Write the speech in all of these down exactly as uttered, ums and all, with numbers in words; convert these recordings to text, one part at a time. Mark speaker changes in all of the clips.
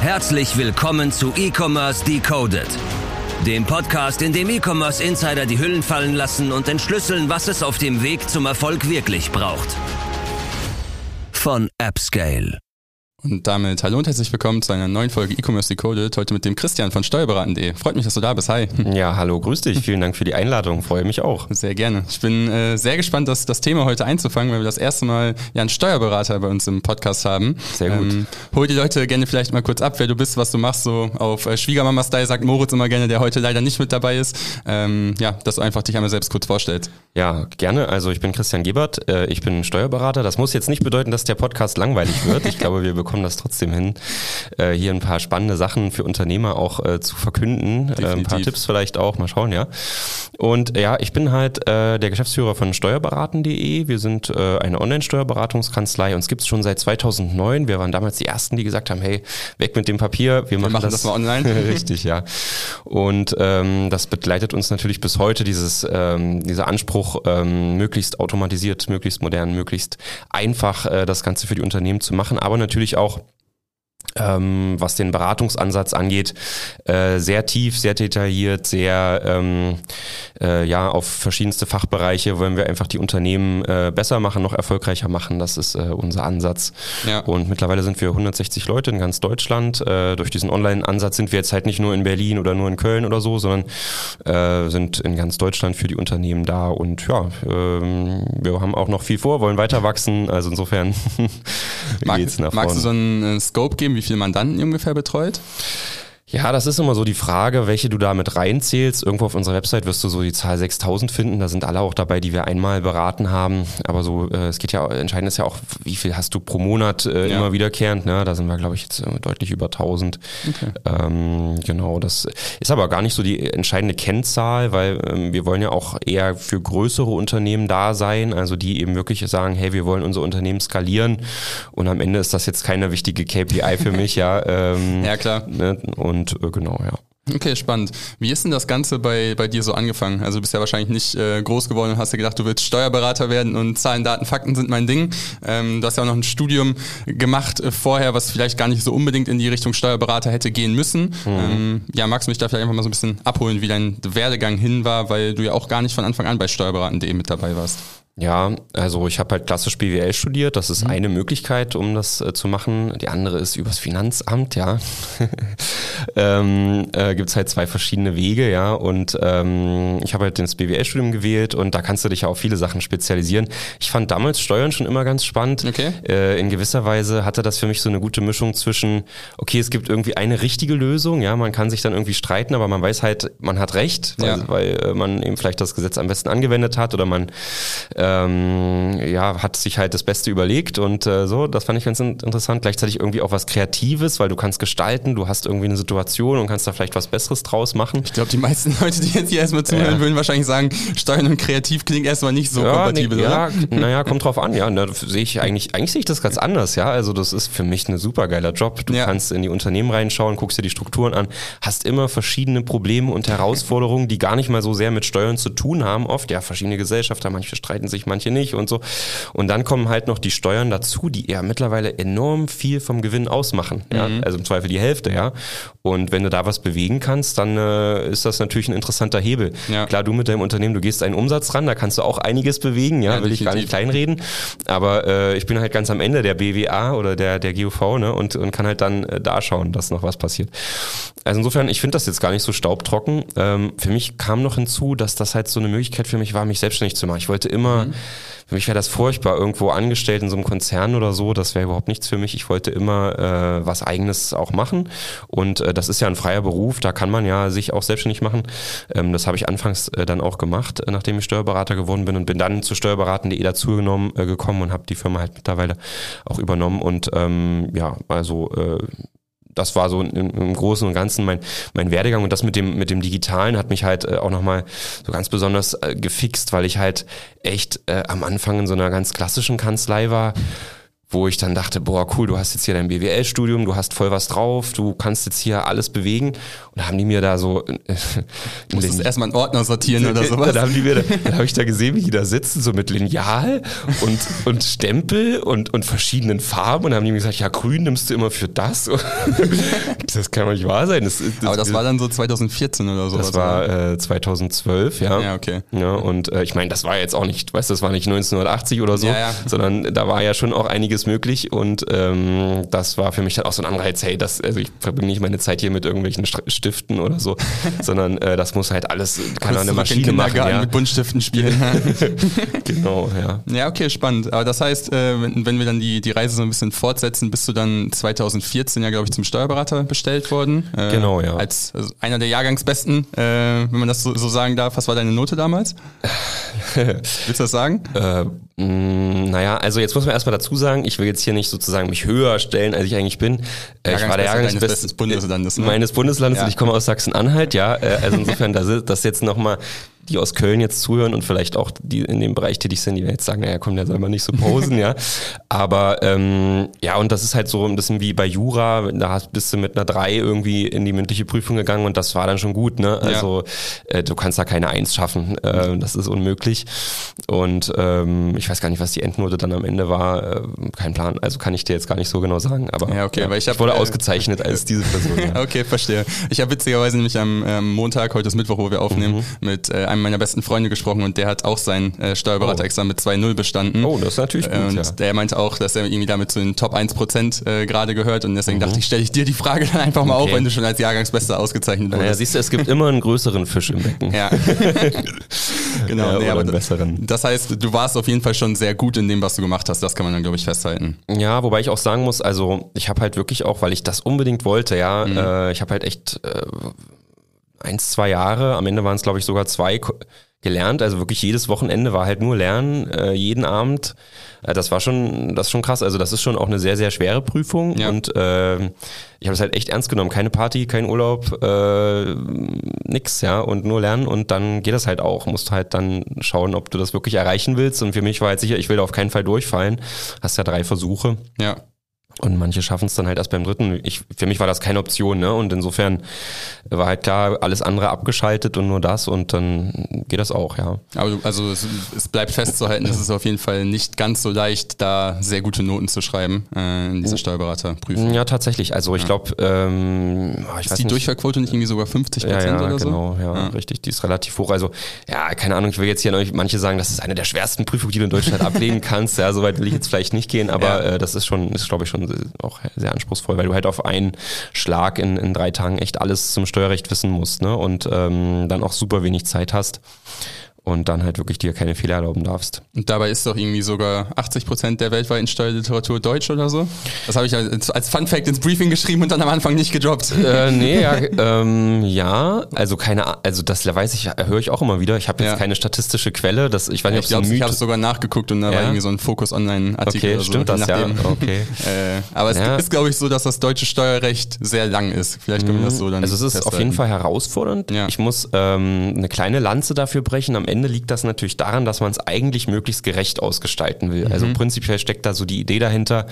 Speaker 1: Herzlich willkommen zu E-Commerce Decoded, dem Podcast, in dem E-Commerce-Insider die Hüllen fallen lassen und entschlüsseln, was es auf dem Weg zum Erfolg wirklich braucht. Von AppScale.
Speaker 2: Und damit hallo und herzlich willkommen zu einer neuen Folge E-Commerce Decoded, heute mit dem Christian von steuerberaten punkt de. Freut mich, dass du da bist. Hi.
Speaker 3: Ja, hallo, grüß dich. Vielen Dank für die Einladung. Freue mich auch.
Speaker 2: Sehr gerne. Ich bin äh, sehr gespannt, das, das Thema heute einzufangen, weil wir das erste Mal ja einen Steuerberater bei uns im Podcast haben.
Speaker 3: Sehr gut.
Speaker 2: Ähm, hol die Leute gerne vielleicht mal kurz ab, wer du bist, was du machst, so auf äh, Schwiegermama-Style, sagt Moritz immer gerne, der heute leider nicht mit dabei ist. Ähm, ja, dass du einfach dich einmal selbst kurz vorstellst.
Speaker 3: Ja, gerne. Also ich bin Christian Gebert, äh, ich bin Steuerberater. Das muss jetzt nicht bedeuten, dass der Podcast langweilig wird. Ich glaube, wir bekommen das trotzdem hin, äh, hier ein paar spannende Sachen für Unternehmer auch äh, zu verkünden. Äh, ein paar Tipps vielleicht auch, mal schauen, ja. Und ja, ich bin halt äh, der Geschäftsführer von steuerberaten punkt de. Wir sind äh, eine Online-Steuerberatungskanzlei. Uns gibt es schon seit zweitausendneun. Wir waren damals die Ersten, die gesagt haben, hey, weg mit dem Papier, wir, wir machen, machen das,
Speaker 2: das mal online.
Speaker 3: Richtig, ja. Und ähm, das begleitet uns natürlich bis heute, dieses ähm, dieser Anspruch, ähm, möglichst automatisiert, möglichst modern, möglichst einfach äh, das Ganze für die Unternehmen zu machen, aber natürlich auch Ähm, was den Beratungsansatz angeht, äh, sehr tief, sehr detailliert, sehr ähm, äh, ja auf verschiedenste Fachbereiche wollen wir einfach die Unternehmen äh, besser machen, noch erfolgreicher machen. Das ist äh, unser Ansatz. Ja. Und mittlerweile sind wir hundertsechzig Leute in ganz Deutschland. Äh, durch diesen Online-Ansatz sind wir jetzt halt nicht nur in Berlin oder nur in Köln oder so, sondern äh, sind in ganz Deutschland für die Unternehmen da. Und ja, äh, wir haben auch noch viel vor, wollen weiter wachsen. Also insofern
Speaker 2: Mag, geht's nach vorne. Magst du so einen äh, Scope geben, wie viele Mandanten ihr ungefähr betreut?
Speaker 3: Ja, das ist immer so die Frage, welche du da mit reinzählst. Irgendwo auf unserer Website wirst du so die Zahl sechstausend finden. Da sind alle auch dabei, die wir einmal beraten haben. Aber so, äh, es geht ja, entscheidend ist ja auch, wie viel hast du pro Monat äh, ja. immer wiederkehrend. Ne? Da sind wir, glaube ich, jetzt äh, deutlich über tausend. Okay. Ähm, genau, das ist aber gar nicht so die entscheidende Kennzahl, weil ähm, wir wollen ja auch eher für größere Unternehmen da sein. Also die eben wirklich sagen, hey, wir wollen unser Unternehmen skalieren. Und am Ende ist das jetzt keine wichtige K P I für mich. ja, ähm,
Speaker 2: ja, klar.
Speaker 3: Ne? Und Und äh, genau, ja.
Speaker 2: Okay, spannend. Wie ist denn das Ganze bei bei dir so angefangen? Also du bist ja wahrscheinlich nicht äh, groß geworden und hast dir gedacht, du willst Steuerberater werden und Zahlen, Daten, Fakten sind mein Ding. Ähm, du hast ja auch noch ein Studium gemacht äh, vorher, was vielleicht gar nicht so unbedingt in die Richtung Steuerberater hätte gehen müssen. Mhm. Ähm, ja, magst du mich da vielleicht einfach mal so ein bisschen abholen, wie dein Werdegang hin war, weil du ja auch gar nicht von Anfang an bei steuerberaten punkt de mit dabei warst?
Speaker 3: Ja, also ich habe halt klassisch B W L studiert, das ist mhm. eine Möglichkeit, um das äh, zu machen. Die andere ist übers Finanzamt, ja. ähm, äh, gibt's halt zwei verschiedene Wege, ja. Und ähm, ich habe halt das B W L-Studium gewählt und da kannst du dich ja auf viele Sachen spezialisieren. Ich fand damals Steuern schon immer ganz spannend. Okay. Äh, in gewisser Weise hatte das für mich so eine gute Mischung zwischen, okay, es gibt irgendwie eine richtige Lösung, ja, man kann sich dann irgendwie streiten, aber man weiß halt, man hat recht, weil, ja. weil äh, man eben vielleicht das Gesetz am besten angewendet hat oder man äh, Ähm, ja, hat sich halt das Beste überlegt und äh, so, das fand ich ganz interessant. Gleichzeitig irgendwie auch was Kreatives, weil du kannst gestalten, du hast irgendwie eine Situation und kannst da vielleicht was Besseres draus machen.
Speaker 2: Ich glaube, die meisten Leute, die jetzt hier erstmal zuhören, ja. würden wahrscheinlich sagen, Steuern und Kreativ klingt erstmal nicht so
Speaker 3: ja,
Speaker 2: kompatibel,
Speaker 3: nee,
Speaker 2: oder?
Speaker 3: Ja, naja, kommt drauf an, ja. Da sehe ich eigentlich, eigentlich sehe ich das ganz anders, ja. Also das ist für mich ein super geiler Job. Du ja. kannst in die Unternehmen reinschauen, guckst dir die Strukturen an, hast immer verschiedene Probleme und Herausforderungen, die gar nicht mal so sehr mit Steuern zu tun haben. Oft, ja, verschiedene Gesellschaften, manche streiten sich, manche nicht und so. Und dann kommen halt noch die Steuern dazu, die ja mittlerweile enorm viel vom Gewinn ausmachen. Ja? Mhm. Also im Zweifel die Hälfte, ja. Und wenn du da was bewegen kannst, dann äh, ist das natürlich ein interessanter Hebel. Ja. Klar, du mit deinem Unternehmen, du gehst einen Umsatz ran, da kannst du auch einiges bewegen, ja, ja will ich gar nicht kleinreden. Aber äh, ich bin halt ganz am Ende der B W A oder der der G U V, ne, und und kann halt dann äh, da schauen, dass noch was passiert. Also insofern, ich finde das jetzt gar nicht so staubtrocken. Ähm, für mich kam noch hinzu, dass das halt so eine Möglichkeit für mich war, mich selbstständig zu machen. Ich wollte immer, mhm. für mich wäre das furchtbar, irgendwo angestellt in so einem Konzern oder so, das wäre überhaupt nichts für mich. Ich wollte immer äh, was Eigenes auch machen und äh, das ist ja ein freier Beruf, da kann man ja sich auch selbstständig machen. Ähm, das habe ich anfangs äh, dann auch gemacht, äh, nachdem ich Steuerberater geworden bin und bin dann zu steuerberaten punkt de dazugenommen äh, gekommen und habe die Firma halt mittlerweile auch übernommen und ähm, ja, also äh, das war so im, im Großen und Ganzen mein mein Werdegang und das mit dem mit dem Digitalen hat mich halt äh, auch nochmal so ganz besonders äh, gefixt, weil ich halt echt äh, am Anfang in so einer ganz klassischen Kanzlei war, wo ich dann dachte, boah, cool, du hast jetzt hier dein B W L-Studium, du hast voll was drauf, du kannst jetzt hier alles bewegen. Und da haben die mir da so... Äh,
Speaker 2: du musst erstmal einen Ordner sortieren oder sowas.
Speaker 3: Da haben die mir, dann habe ich da gesehen, wie die da sitzen, so mit Lineal und, und Stempel und, und verschiedenen Farben. Und dann haben die mir gesagt, ja, grün nimmst du immer für das. Das kann doch nicht wahr sein. Das, das,
Speaker 2: Aber das war dann so zwanzig vierzehn oder so.
Speaker 3: Das war äh, zwanzig zwölf, ja.
Speaker 2: Ja, okay.
Speaker 3: Ja, und äh, ich meine, das war jetzt auch nicht, weißt du, das war nicht neunzehnhundertachtzig oder so,
Speaker 2: ja, ja.
Speaker 3: sondern da war ja schon auch einiges möglich und ähm, das war für mich dann auch so ein Anreiz, hey, das, also ich verbringe nicht meine Zeit hier mit irgendwelchen Stiften oder so, sondern äh, das muss halt alles, kann eine Maschine machen. Ja.
Speaker 2: Mit Buntstiften spielen.
Speaker 3: Genau, ja.
Speaker 2: Ja, okay, spannend. Aber das heißt, äh, wenn, wenn wir dann die, die Reise so ein bisschen fortsetzen, bist du dann zwanzig vierzehn ja, glaube ich, zum Steuerberater bestellt worden. Äh,
Speaker 3: genau, ja.
Speaker 2: Als also einer der Jahrgangsbesten, äh, wenn man das so, so sagen darf. Was war deine Note damals? Willst du das sagen?
Speaker 3: Äh, mh, naja, also jetzt muss man erstmal dazu sagen, ich will jetzt hier nicht sozusagen mich höher stellen, als ich eigentlich bin. Äh, ich war der Jahrgangsbeste
Speaker 2: des Bundeslandes, ne?
Speaker 3: meines Bundeslandes
Speaker 2: ja.
Speaker 3: und ich komme aus Sachsen-Anhalt, ja. Äh, also insofern, das ist das jetzt nochmal, die aus Köln jetzt zuhören und vielleicht auch die in dem Bereich tätig sind, die werden jetzt sagen, naja komm, der soll mal nicht so posen, ja. Aber ähm, ja, und das ist halt so ein bisschen wie bei Jura, da hast, bist du mit einer drei irgendwie in die mündliche Prüfung gegangen und das war dann schon gut, ne? Also ja. äh, du kannst da keine eins schaffen, äh, das ist unmöglich. Und ähm, ich weiß gar nicht, was die Endnote dann am Ende war, äh, kein Plan, also kann ich dir jetzt gar nicht so genau sagen, aber
Speaker 2: ja, okay,
Speaker 3: ja,
Speaker 2: weil ich, hab,
Speaker 3: ich wurde
Speaker 2: äh,
Speaker 3: ausgezeichnet als diese Person. Ja.
Speaker 2: Okay, verstehe. Ich habe witzigerweise nämlich am ähm, Montag, heute ist Mittwoch, wo wir aufnehmen, mhm. mit äh, einem meiner besten Freunde gesprochen und der hat auch sein äh, Steuerberaterexamen mit zwei null bestanden.
Speaker 3: Oh, das ist natürlich gut,
Speaker 2: Und
Speaker 3: ja.
Speaker 2: der meinte auch, dass er irgendwie damit zu den Top eins Prozent äh, gerade gehört und deswegen mhm. dachte ich, stelle ich dir die Frage dann einfach mal okay. auf, wenn du schon als Jahrgangsbester ausgezeichnet wurdest.
Speaker 3: Ja, siehst du, es gibt immer einen größeren Fisch im Becken.
Speaker 2: Ja. Genau,
Speaker 3: ja,
Speaker 2: nee, aber
Speaker 3: einen besseren.
Speaker 2: Das heißt, du warst auf jeden Fall schon sehr gut in dem, was du gemacht hast. Das kann man dann, glaube ich, festhalten.
Speaker 3: Ja, wobei ich auch sagen muss, also ich habe halt wirklich auch, weil ich das unbedingt wollte, ja, mhm. äh, ich habe halt echt äh, eins, zwei Jahre, am Ende waren es glaube ich sogar zwei, gelernt, also wirklich jedes Wochenende war halt nur Lernen, äh, jeden Abend. Äh, das war schon, das ist schon krass. Also das ist schon auch eine sehr, sehr schwere Prüfung ja. und äh, ich habe es halt echt ernst genommen. Keine Party, kein Urlaub, äh, nix, ja, und nur lernen und dann geht das halt auch. Musst halt dann schauen, ob du das wirklich erreichen willst und für mich war halt sicher, ich will da auf keinen Fall durchfallen. Hast ja drei Versuche.
Speaker 2: Ja.
Speaker 3: Und manche schaffen es dann halt erst beim dritten. Ich, für mich war das keine Option, ne? Und insofern war halt klar, alles andere abgeschaltet und nur das und dann geht das auch, ja.
Speaker 2: Aber du, also es, es bleibt festzuhalten, es ist auf jeden Fall nicht ganz so leicht, da sehr gute Noten zu schreiben äh, in dieser Steuerberaterprüfung.
Speaker 3: Ja, tatsächlich. Also ich ja. glaube, ähm, ich
Speaker 2: ist
Speaker 3: weiß
Speaker 2: die
Speaker 3: nicht.
Speaker 2: Durchfallquote nicht irgendwie sogar fünfzig Prozent
Speaker 3: ja, ja,
Speaker 2: oder so?
Speaker 3: Genau, ja, ja, richtig. Die ist relativ hoch. Also ja, keine Ahnung, ich will jetzt hier noch, manche sagen, das ist eine der schwersten Prüfungen, die du in Deutschland ablegen kannst. Ja, soweit will ich jetzt vielleicht nicht gehen, aber ja. äh, das ist schon, ist glaube ich schon auch sehr anspruchsvoll, weil du halt auf einen Schlag in, in drei Tagen echt alles zum Steuerrecht wissen musst, ne? Und ähm, dann auch super wenig Zeit hast und dann halt wirklich dir keine Fehler erlauben darfst.
Speaker 2: Und dabei ist doch irgendwie sogar achtzig Prozent der weltweiten Steuerliteratur Deutsch oder so? Das habe ich als, als Funfact ins Briefing geschrieben und dann am Anfang nicht gedroppt.
Speaker 3: Äh, nee, ja, ähm, ja, also keine, also das weiß ich, höre ich auch immer wieder. Ich habe jetzt ja. keine statistische Quelle, das, ich weiß nicht, ob
Speaker 2: ich glaube, ich habe es sogar nachgeguckt und da ja? war irgendwie so ein Focus-Online-Artikel
Speaker 3: okay,
Speaker 2: oder so.
Speaker 3: Stimmt das, ja, okay.
Speaker 2: äh, aber es ja. ist, glaube ich, so, dass das deutsche Steuerrecht sehr lang ist. Vielleicht können wir das so dann
Speaker 3: Also es ist
Speaker 2: festhalten.
Speaker 3: Auf jeden Fall herausfordernd. Ja. Ich muss ähm, eine kleine Lanze dafür brechen. Am Ende liegt das natürlich daran, dass man es eigentlich möglichst gerecht ausgestalten will. Mhm. Also prinzipiell steckt da so die Idee dahinter,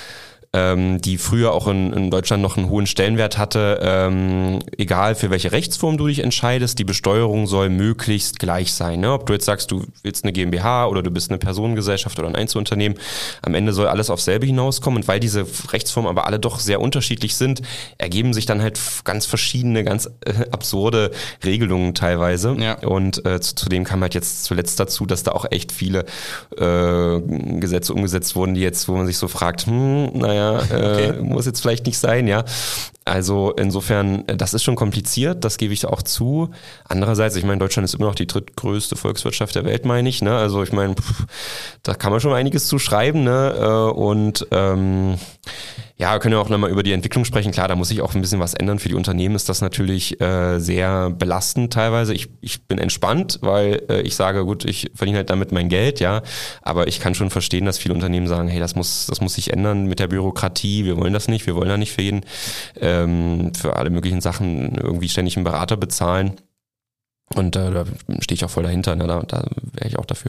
Speaker 3: ähm, die früher auch in, in Deutschland noch einen hohen Stellenwert hatte. Ähm, egal für welche Rechtsform du dich entscheidest, die Besteuerung soll möglichst gleich sein. Ne? Ob du jetzt sagst, du willst eine GmbH oder du bist eine Personengesellschaft oder ein Einzelunternehmen, am Ende soll alles auf selbe hinauskommen. Und weil diese Rechtsformen aber alle doch sehr unterschiedlich sind, ergeben sich dann halt ganz verschiedene, ganz äh, absurde Regelungen teilweise. Ja. Und äh, zu, zudem kam halt jetzt zuletzt dazu, dass da auch echt viele äh, Gesetze umgesetzt wurden, die jetzt, wo man sich so fragt, hm, naja, Okay. Äh, muss jetzt vielleicht nicht sein, ja. Also insofern, das ist schon kompliziert, das gebe ich auch zu. Andererseits, ich meine, Deutschland ist immer noch die drittgrößte Volkswirtschaft der Welt, meine ich, ne? Also ich meine, pff, da kann man schon einiges zu schreiben, ne? Und ähm, ja, wir können ja auch nochmal über die Entwicklung sprechen. Klar, da muss sich auch ein bisschen was ändern. Für die Unternehmen ist das natürlich äh, sehr belastend teilweise. Ich, ich bin entspannt, weil äh, ich sage, gut, ich verdiene halt damit mein Geld, ja. Aber ich kann schon verstehen, dass viele Unternehmen sagen, hey, das muss, das muss sich ändern mit der Bürokratie. Wir wollen das nicht. Wir wollen da nicht für jeden, ähm, für alle möglichen Sachen irgendwie ständig einen Berater bezahlen. Und äh, da stehe ich auch voll dahinter, ne? da, da wäre ich auch dafür.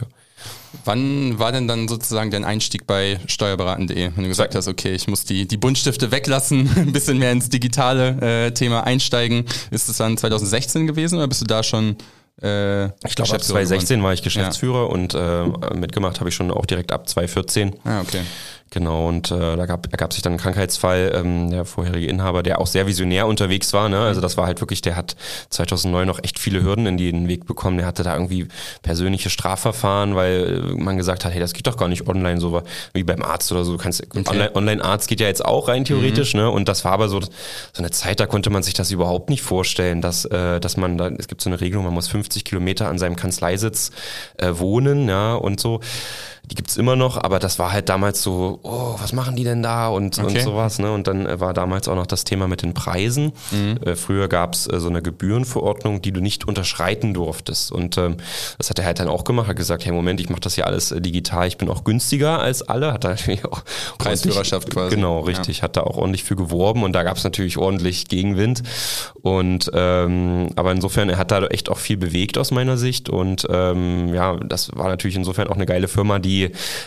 Speaker 2: Wann war denn dann sozusagen dein Einstieg bei steuerberaten punkt de, wenn du gesagt hast, okay, ich muss die, die Buntstifte weglassen, ein bisschen mehr ins digitale äh, Thema einsteigen. Ist es dann zwanzig sechzehn gewesen oder bist du da schon äh,
Speaker 3: Ich glaube, ab zwanzig sechzehn war ich Geschäftsführer ja. und äh, mitgemacht habe ich schon auch direkt ab zwanzig vierzehn.
Speaker 2: Ah, okay.
Speaker 3: Genau, und äh, da gab, ergab sich dann ein Krankheitsfall, ähm, der vorherige Inhaber, der auch sehr visionär unterwegs war, ne? Also das war halt wirklich, der hat zweitausendneun noch echt viele Hürden in den Weg bekommen. Der hatte da irgendwie persönliche Strafverfahren, weil man gesagt hat, hey, das geht doch gar nicht online, so wie beim Arzt oder so. Du kannst okay. Online, Online-Arzt geht ja jetzt auch rein theoretisch, mhm. ne? Und das war aber so, so eine Zeit, da konnte man sich das überhaupt nicht vorstellen, dass, äh, dass man da, es gibt so eine Regelung, man muss fünfzig Kilometer an seinem Kanzleisitz äh, wohnen, ja, und so. Die gibt's immer noch, aber das war halt damals so, oh, was machen die denn da und, okay. und sowas, ne? Und dann äh, war damals auch noch das Thema mit den Preisen. Mhm. Äh, früher gab's äh, so eine Gebührenverordnung, die du nicht unterschreiten durftest. Und ähm, das hat er halt dann auch gemacht, hat gesagt, hey Moment, ich mache das hier alles äh, digital, ich bin auch günstiger als alle. Hat er natürlich auch
Speaker 2: Preisführerschaft quasi.
Speaker 3: Genau, richtig. Ja. Hat da auch ordentlich für geworben und da gab's natürlich ordentlich Gegenwind. Und ähm, aber insofern, er hat da echt auch viel bewegt aus meiner Sicht. Und ähm, ja, das war natürlich insofern auch eine geile Firma, die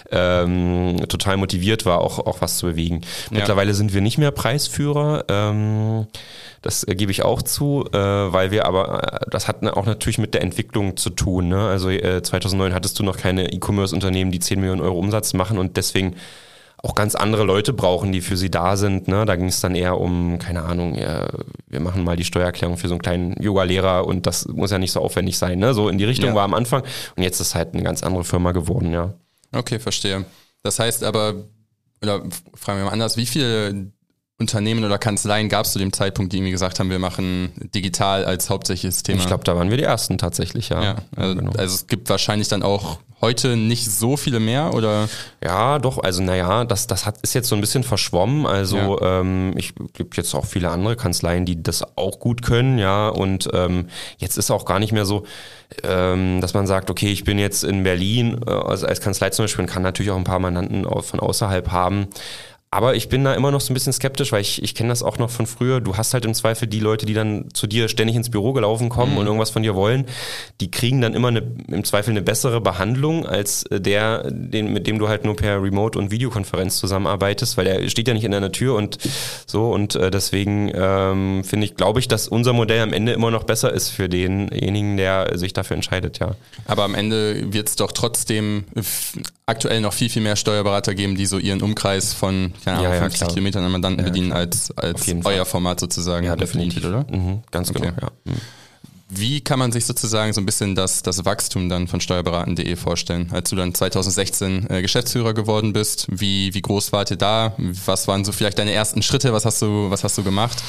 Speaker 3: ähm, total motiviert war, auch, auch was zu bewegen. Ja. Mittlerweile sind wir nicht mehr Preisführer, ähm, das äh, gebe ich auch zu, äh, weil wir aber, äh, das hat auch natürlich mit der Entwicklung zu tun, ne? Also äh, zweitausendneun hattest du noch keine E-Commerce-Unternehmen, die zehn Millionen Euro Umsatz machen und deswegen auch ganz andere Leute brauchen, die für sie da sind. Ne? Da ging es dann eher um, keine Ahnung, ja, wir machen mal die Steuererklärung für so einen kleinen Yoga-Lehrer und das muss ja nicht so aufwendig sein. Ne? So in die Richtung ja. war am Anfang und jetzt ist halt eine ganz andere Firma geworden, ja.
Speaker 2: Okay, verstehe. Das heißt aber, oder fragen wir mal anders, wie viele Unternehmen oder Kanzleien gab es zu dem Zeitpunkt, die irgendwie gesagt haben, wir machen digital als hauptsächliches Thema?
Speaker 3: Ich glaube, da waren wir die Ersten tatsächlich, ja.
Speaker 2: ja, also, genau. also es gibt wahrscheinlich dann auch heute nicht so viele mehr, oder?
Speaker 3: Ja, doch, also naja, das, das hat, ist jetzt so ein bisschen verschwommen, also ja. ähm, ich gibt jetzt auch viele andere Kanzleien, die das auch gut können, ja, und ähm, jetzt ist auch gar nicht mehr so, ähm, dass man sagt, okay, ich bin jetzt in Berlin äh, also als Kanzlei zum Beispiel und kann natürlich auch ein paar Mandanten von außerhalb haben. Aber ich bin da immer noch so ein bisschen skeptisch, weil ich, ich kenne das auch noch von früher. Du hast halt im Zweifel die Leute, die dann zu dir ständig ins Büro gelaufen kommen mhm. und irgendwas von dir wollen. Die kriegen dann immer eine, im Zweifel eine bessere Behandlung als der, den, mit dem du halt nur per Remote- und Videokonferenz zusammenarbeitest, weil der steht ja nicht in deiner Tür und so. Und äh, deswegen ähm, finde ich, glaube ich, dass unser Modell am Ende immer noch besser ist für denjenigen, der sich dafür entscheidet, ja.
Speaker 2: Aber am Ende wird es doch trotzdem f- aktuell noch viel, viel mehr Steuerberater geben, die so ihren Umkreis von keine Ahnung, ja, ja, fünfzig Kilometern an Mandanten ja, bedienen klar. als, als euer Fall. Format sozusagen.
Speaker 3: Ja, definitiv, oder? Mhm, ganz
Speaker 2: okay.
Speaker 3: genau, ja. Mhm.
Speaker 2: Wie kann man sich sozusagen so ein bisschen das, das Wachstum dann von steuerberaten punkt de vorstellen? Als du dann zwanzig sechzehn äh, Geschäftsführer geworden bist, wie, wie groß wart ihr da? Was waren so vielleicht deine ersten Schritte? Was hast du, was hast du gemacht?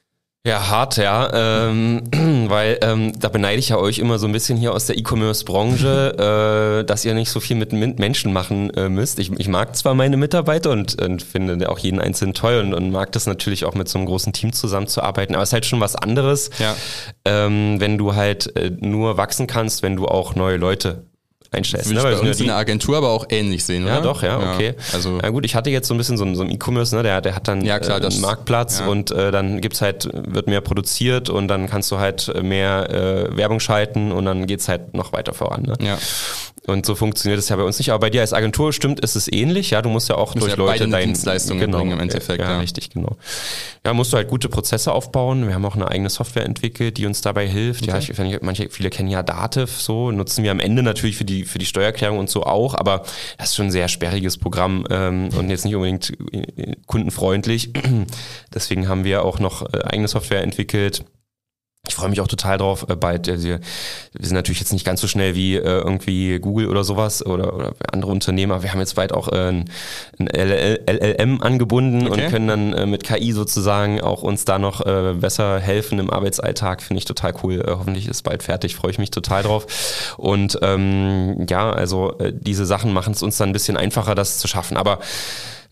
Speaker 3: Ja, hart, ja, ähm, weil ähm, da beneide ich ja euch immer so ein bisschen hier aus der E-Commerce-Branche, äh, dass ihr nicht so viel mit Menschen machen äh, müsst. Ich, ich mag zwar meine Mitarbeiter und, und finde auch jeden Einzelnen toll und, und mag das natürlich auch mit so einem großen Team zusammenzuarbeiten, aber es ist halt schon was anderes, ja. ähm, wenn du halt äh, nur wachsen kannst, wenn du auch neue Leute einstellst.
Speaker 2: Würde ich bei uns in der Agentur aber auch ähnlich sehen, oder?
Speaker 3: Ja, doch, ja, okay. Ja, also na gut, ich hatte jetzt so ein bisschen so, so ein E-Commerce, ne, der, der hat dann
Speaker 2: ja, klar,
Speaker 3: äh,
Speaker 2: das,
Speaker 3: einen Marktplatz ja. und äh, dann gibt's halt, wird mehr produziert und dann kannst du halt mehr äh, Werbung schalten und dann geht's halt noch weiter voran. Ne?
Speaker 2: Ja.
Speaker 3: Und so funktioniert es ja bei uns nicht. Aber bei dir als Agentur stimmt, ist es ähnlich. Ja, du musst ja auch durch ja Leute deine
Speaker 2: Dienstleistungen
Speaker 3: genau,
Speaker 2: bringen im Endeffekt.
Speaker 3: Ja, ja, richtig, genau. Ja, musst du halt gute Prozesse aufbauen. Wir haben auch eine eigene Software entwickelt, die uns dabei hilft. Okay. Ja, ich, manche, viele kennen ja Dativ, so nutzen wir am Ende natürlich für die für die Steuererklärung und so auch. Aber das ist schon ein sehr sperriges Programm ähm, und jetzt nicht unbedingt kundenfreundlich. Deswegen haben wir auch noch äh, eigene Software entwickelt. Ich freue mich auch total drauf, äh, bald, äh, wir, wir sind natürlich jetzt nicht ganz so schnell wie äh, irgendwie Google oder sowas oder, oder andere Unternehmen, aber wir haben jetzt bald auch äh, ein, ein L L M angebunden okay. und können dann äh, mit K I sozusagen auch uns da noch äh, besser helfen im Arbeitsalltag, finde ich total cool. Äh, hoffentlich ist bald fertig, freue ich mich total drauf. Und ähm, ja, also äh, diese Sachen machen es uns dann ein bisschen einfacher, das zu schaffen, aber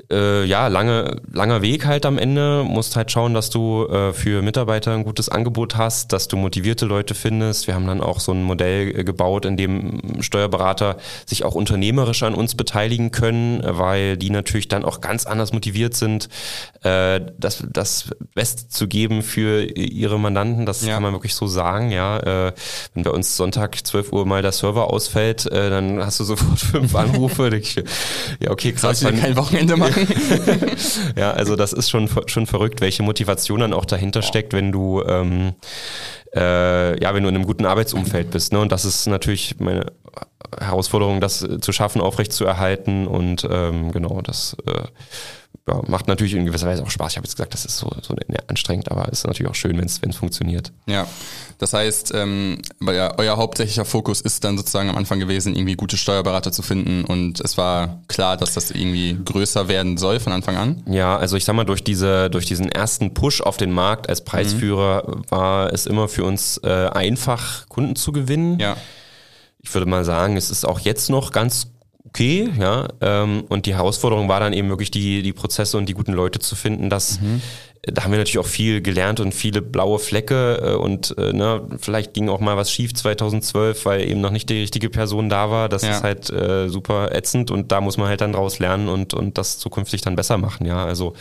Speaker 3: Äh, ja, lange, langer Weg halt am Ende. Musst halt schauen, dass du äh, für Mitarbeiter ein gutes Angebot hast, dass du motivierte Leute findest. Wir haben dann auch so ein Modell äh, gebaut, in dem Steuerberater sich auch unternehmerisch an uns beteiligen können, weil die natürlich dann auch ganz anders motiviert sind, äh, das, das Beste zu geben für ihre Mandanten. Das ja. kann man wirklich so sagen. Ja, äh, wenn bei uns Sonntag zwölf Uhr mal der Server ausfällt, äh, dann hast du sofort fünf Anrufe. Ich, ja, okay, krass.
Speaker 2: Soll ich kein Wochenende machen?
Speaker 3: Ja, also das ist schon, schon verrückt, welche Motivation dann auch dahinter steckt, wenn du ähm, äh, ja, wenn du in einem guten Arbeitsumfeld bist. Ne? Und das ist natürlich meine Herausforderung, das zu schaffen, aufrecht zu erhalten. Und ähm, genau, das äh, ja, macht natürlich in gewisser Weise auch Spaß. Ich habe jetzt gesagt, das ist so, so anstrengend, aber es ist natürlich auch schön, wenn es funktioniert.
Speaker 2: Ja, das heißt, ähm, weil ja, euer hauptsächlicher Fokus ist dann sozusagen am Anfang gewesen, irgendwie gute Steuerberater zu finden, und es war klar, dass das irgendwie größer werden soll von Anfang an?
Speaker 3: Ja, also ich sag mal, durch diese, durch diesen ersten Push auf den Markt als Preisführer mhm. war es immer für uns äh, einfach, Kunden zu gewinnen.
Speaker 2: Ja.
Speaker 3: Ich würde mal sagen, es ist auch jetzt noch ganz okay, ja, ähm, und die Herausforderung war dann eben wirklich die, die Prozesse und die guten Leute zu finden, dass mhm. da haben wir natürlich auch viel gelernt und viele blaue Flecke äh, und äh, ne, vielleicht ging auch mal was schief zweitausendzwölf, weil eben noch nicht die richtige Person da war. Das ja. ist halt äh, super ätzend, und da muss man halt dann draus lernen und, und das zukünftig dann besser machen, ja, also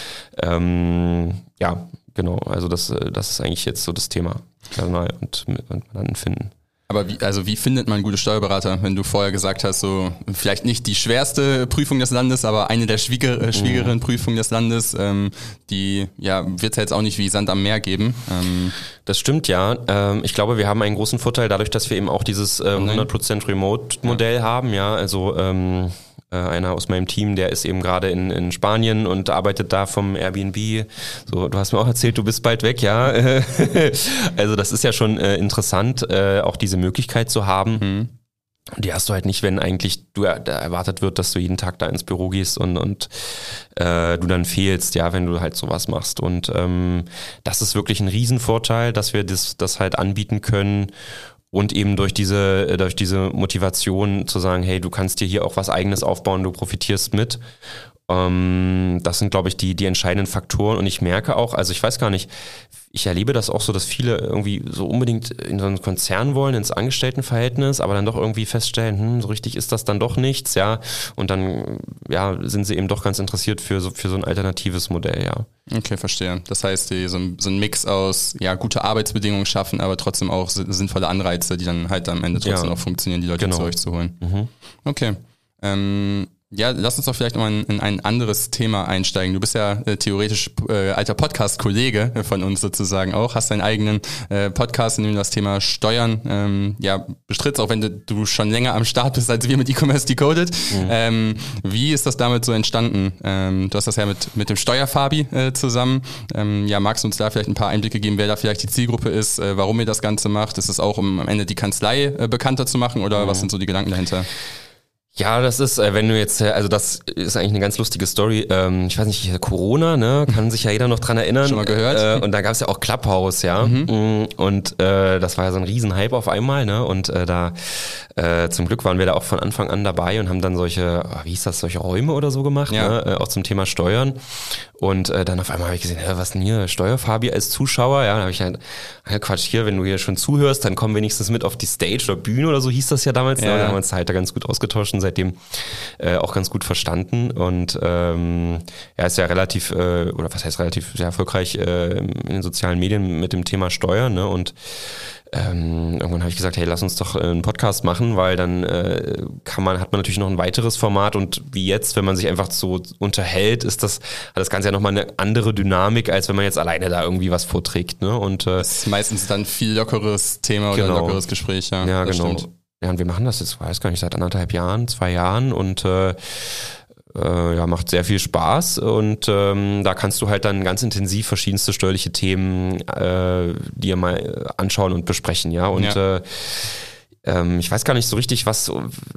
Speaker 3: ähm, ja, genau, also das, das ist eigentlich jetzt so das Thema, Personal und, und Mandanten finden.
Speaker 2: Aber wie, also wie findet man gute Steuerberater, wenn du vorher gesagt hast, so vielleicht nicht die schwerste Prüfung des Landes, aber eine der schwieriger, schwierigeren mhm. Prüfungen des Landes, ähm, die ja wird es ja jetzt auch nicht wie Sand am Meer geben. Ähm.
Speaker 3: Das stimmt, ja. Ähm, ich glaube, wir haben einen großen Vorteil dadurch, dass wir eben auch dieses ähm, hundert Prozent Remote-Modell ja. haben, ja, also ähm, einer aus meinem Team, der ist eben gerade in, in Spanien und arbeitet da vom Airbnb. So, du hast mir auch erzählt, du bist bald weg, ja. Also das ist ja schon äh, interessant, äh, auch diese Möglichkeit zu haben. Mhm. Die hast du halt nicht, wenn eigentlich du da erwartet wird, dass du jeden Tag da ins Büro gehst und, und äh, du dann fehlst, ja, wenn du halt sowas machst. Und ähm, das ist wirklich ein Riesenvorteil, dass wir das, das halt anbieten können. Und eben durch diese, durch diese Motivation zu sagen, hey, du kannst dir hier auch was Eigenes aufbauen, du profitierst mit. Ähm, das sind, glaube ich, die, die entscheidenden Faktoren. Und ich merke auch, also ich weiß gar nicht, ich erlebe das auch so, dass viele irgendwie so unbedingt in so einen Konzern wollen, ins Angestelltenverhältnis, aber dann doch irgendwie feststellen, hm, so richtig ist das dann doch nichts, ja. Und dann, ja, sind sie eben doch ganz interessiert für so, für so ein alternatives Modell, ja.
Speaker 2: Okay, verstehe. Das heißt, die, so, ein, so ein Mix aus, ja, gute Arbeitsbedingungen schaffen, aber trotzdem auch sinnvolle Anreize, die dann halt am Ende trotzdem ja. auch funktionieren, die Leute genau. zu euch zu holen. Mhm. Okay. Ähm, Ja, lass uns doch vielleicht mal in ein anderes Thema einsteigen. Du bist ja äh, theoretisch äh, alter Podcast-Kollege von uns sozusagen auch, hast deinen eigenen äh, Podcast, in dem du das Thema Steuern ähm, ja, bestrittst, auch wenn du, du schon länger am Start bist als wir mit E-Commerce Decoded. Mhm. Ähm, wie ist das damit so entstanden? Ähm, du hast das ja mit, mit dem Steuerfabi äh, zusammen. Ähm, ja, magst du uns da vielleicht ein paar Einblicke geben, wer da vielleicht die Zielgruppe ist, äh, warum ihr das Ganze macht? Ist es auch, um am Ende die Kanzlei äh, bekannter zu machen, oder mhm. was sind so die Gedanken dahinter?
Speaker 3: Ja, das ist, wenn du jetzt, also das ist eigentlich eine ganz lustige Story. Ich weiß nicht, Corona, ne, kann sich ja jeder noch dran erinnern.
Speaker 2: Schon mal gehört.
Speaker 3: Und da gab es ja auch Clubhouse, ja. Mhm. Und äh, das war ja so ein Riesenhype auf einmal, ne. Und äh, da äh, zum Glück waren wir da auch von Anfang an dabei und haben dann solche, wie hieß das, solche Räume oder so gemacht, ja. ne, auch zum Thema Steuern. Und äh, dann auf einmal habe ich gesehen, was denn hier, Steuerfabi als Zuschauer? Ja, dann habe ich halt, ja, Quatsch, hier, wenn du hier schon zuhörst, dann komm wenigstens mit auf die Stage oder Bühne oder so hieß das ja damals. Ja. Ne? Da haben wir uns halt da ganz gut ausgetauscht und seitdem äh, auch ganz gut verstanden. Und ähm, er ist ja relativ, äh, oder was heißt relativ, sehr erfolgreich äh, in den sozialen Medien mit dem Thema Steuern, ne? Und Ähm, irgendwann habe ich gesagt, hey, lass uns doch einen Podcast machen, weil dann äh, kann man, hat man natürlich noch ein weiteres Format, und wie jetzt, wenn man sich einfach so unterhält, ist das, hat das Ganze ja nochmal eine andere Dynamik, als wenn man jetzt alleine da irgendwie was vorträgt, ne? Und äh, das
Speaker 2: ist meistens dann viel lockeres Thema oder
Speaker 3: genau.
Speaker 2: lockeres Gespräch, ja.
Speaker 3: Ja,
Speaker 2: das
Speaker 3: genau.
Speaker 2: Stimmt.
Speaker 3: Ja, und wir machen das jetzt, weiß gar nicht, seit anderthalb Jahren, zwei Jahren und äh, Äh, ja, macht sehr viel Spaß, und ähm, da kannst du halt dann ganz intensiv verschiedenste steuerliche Themen äh, dir mal anschauen und besprechen, ja. Und ja. Äh, ähm, ich weiß gar nicht so richtig, was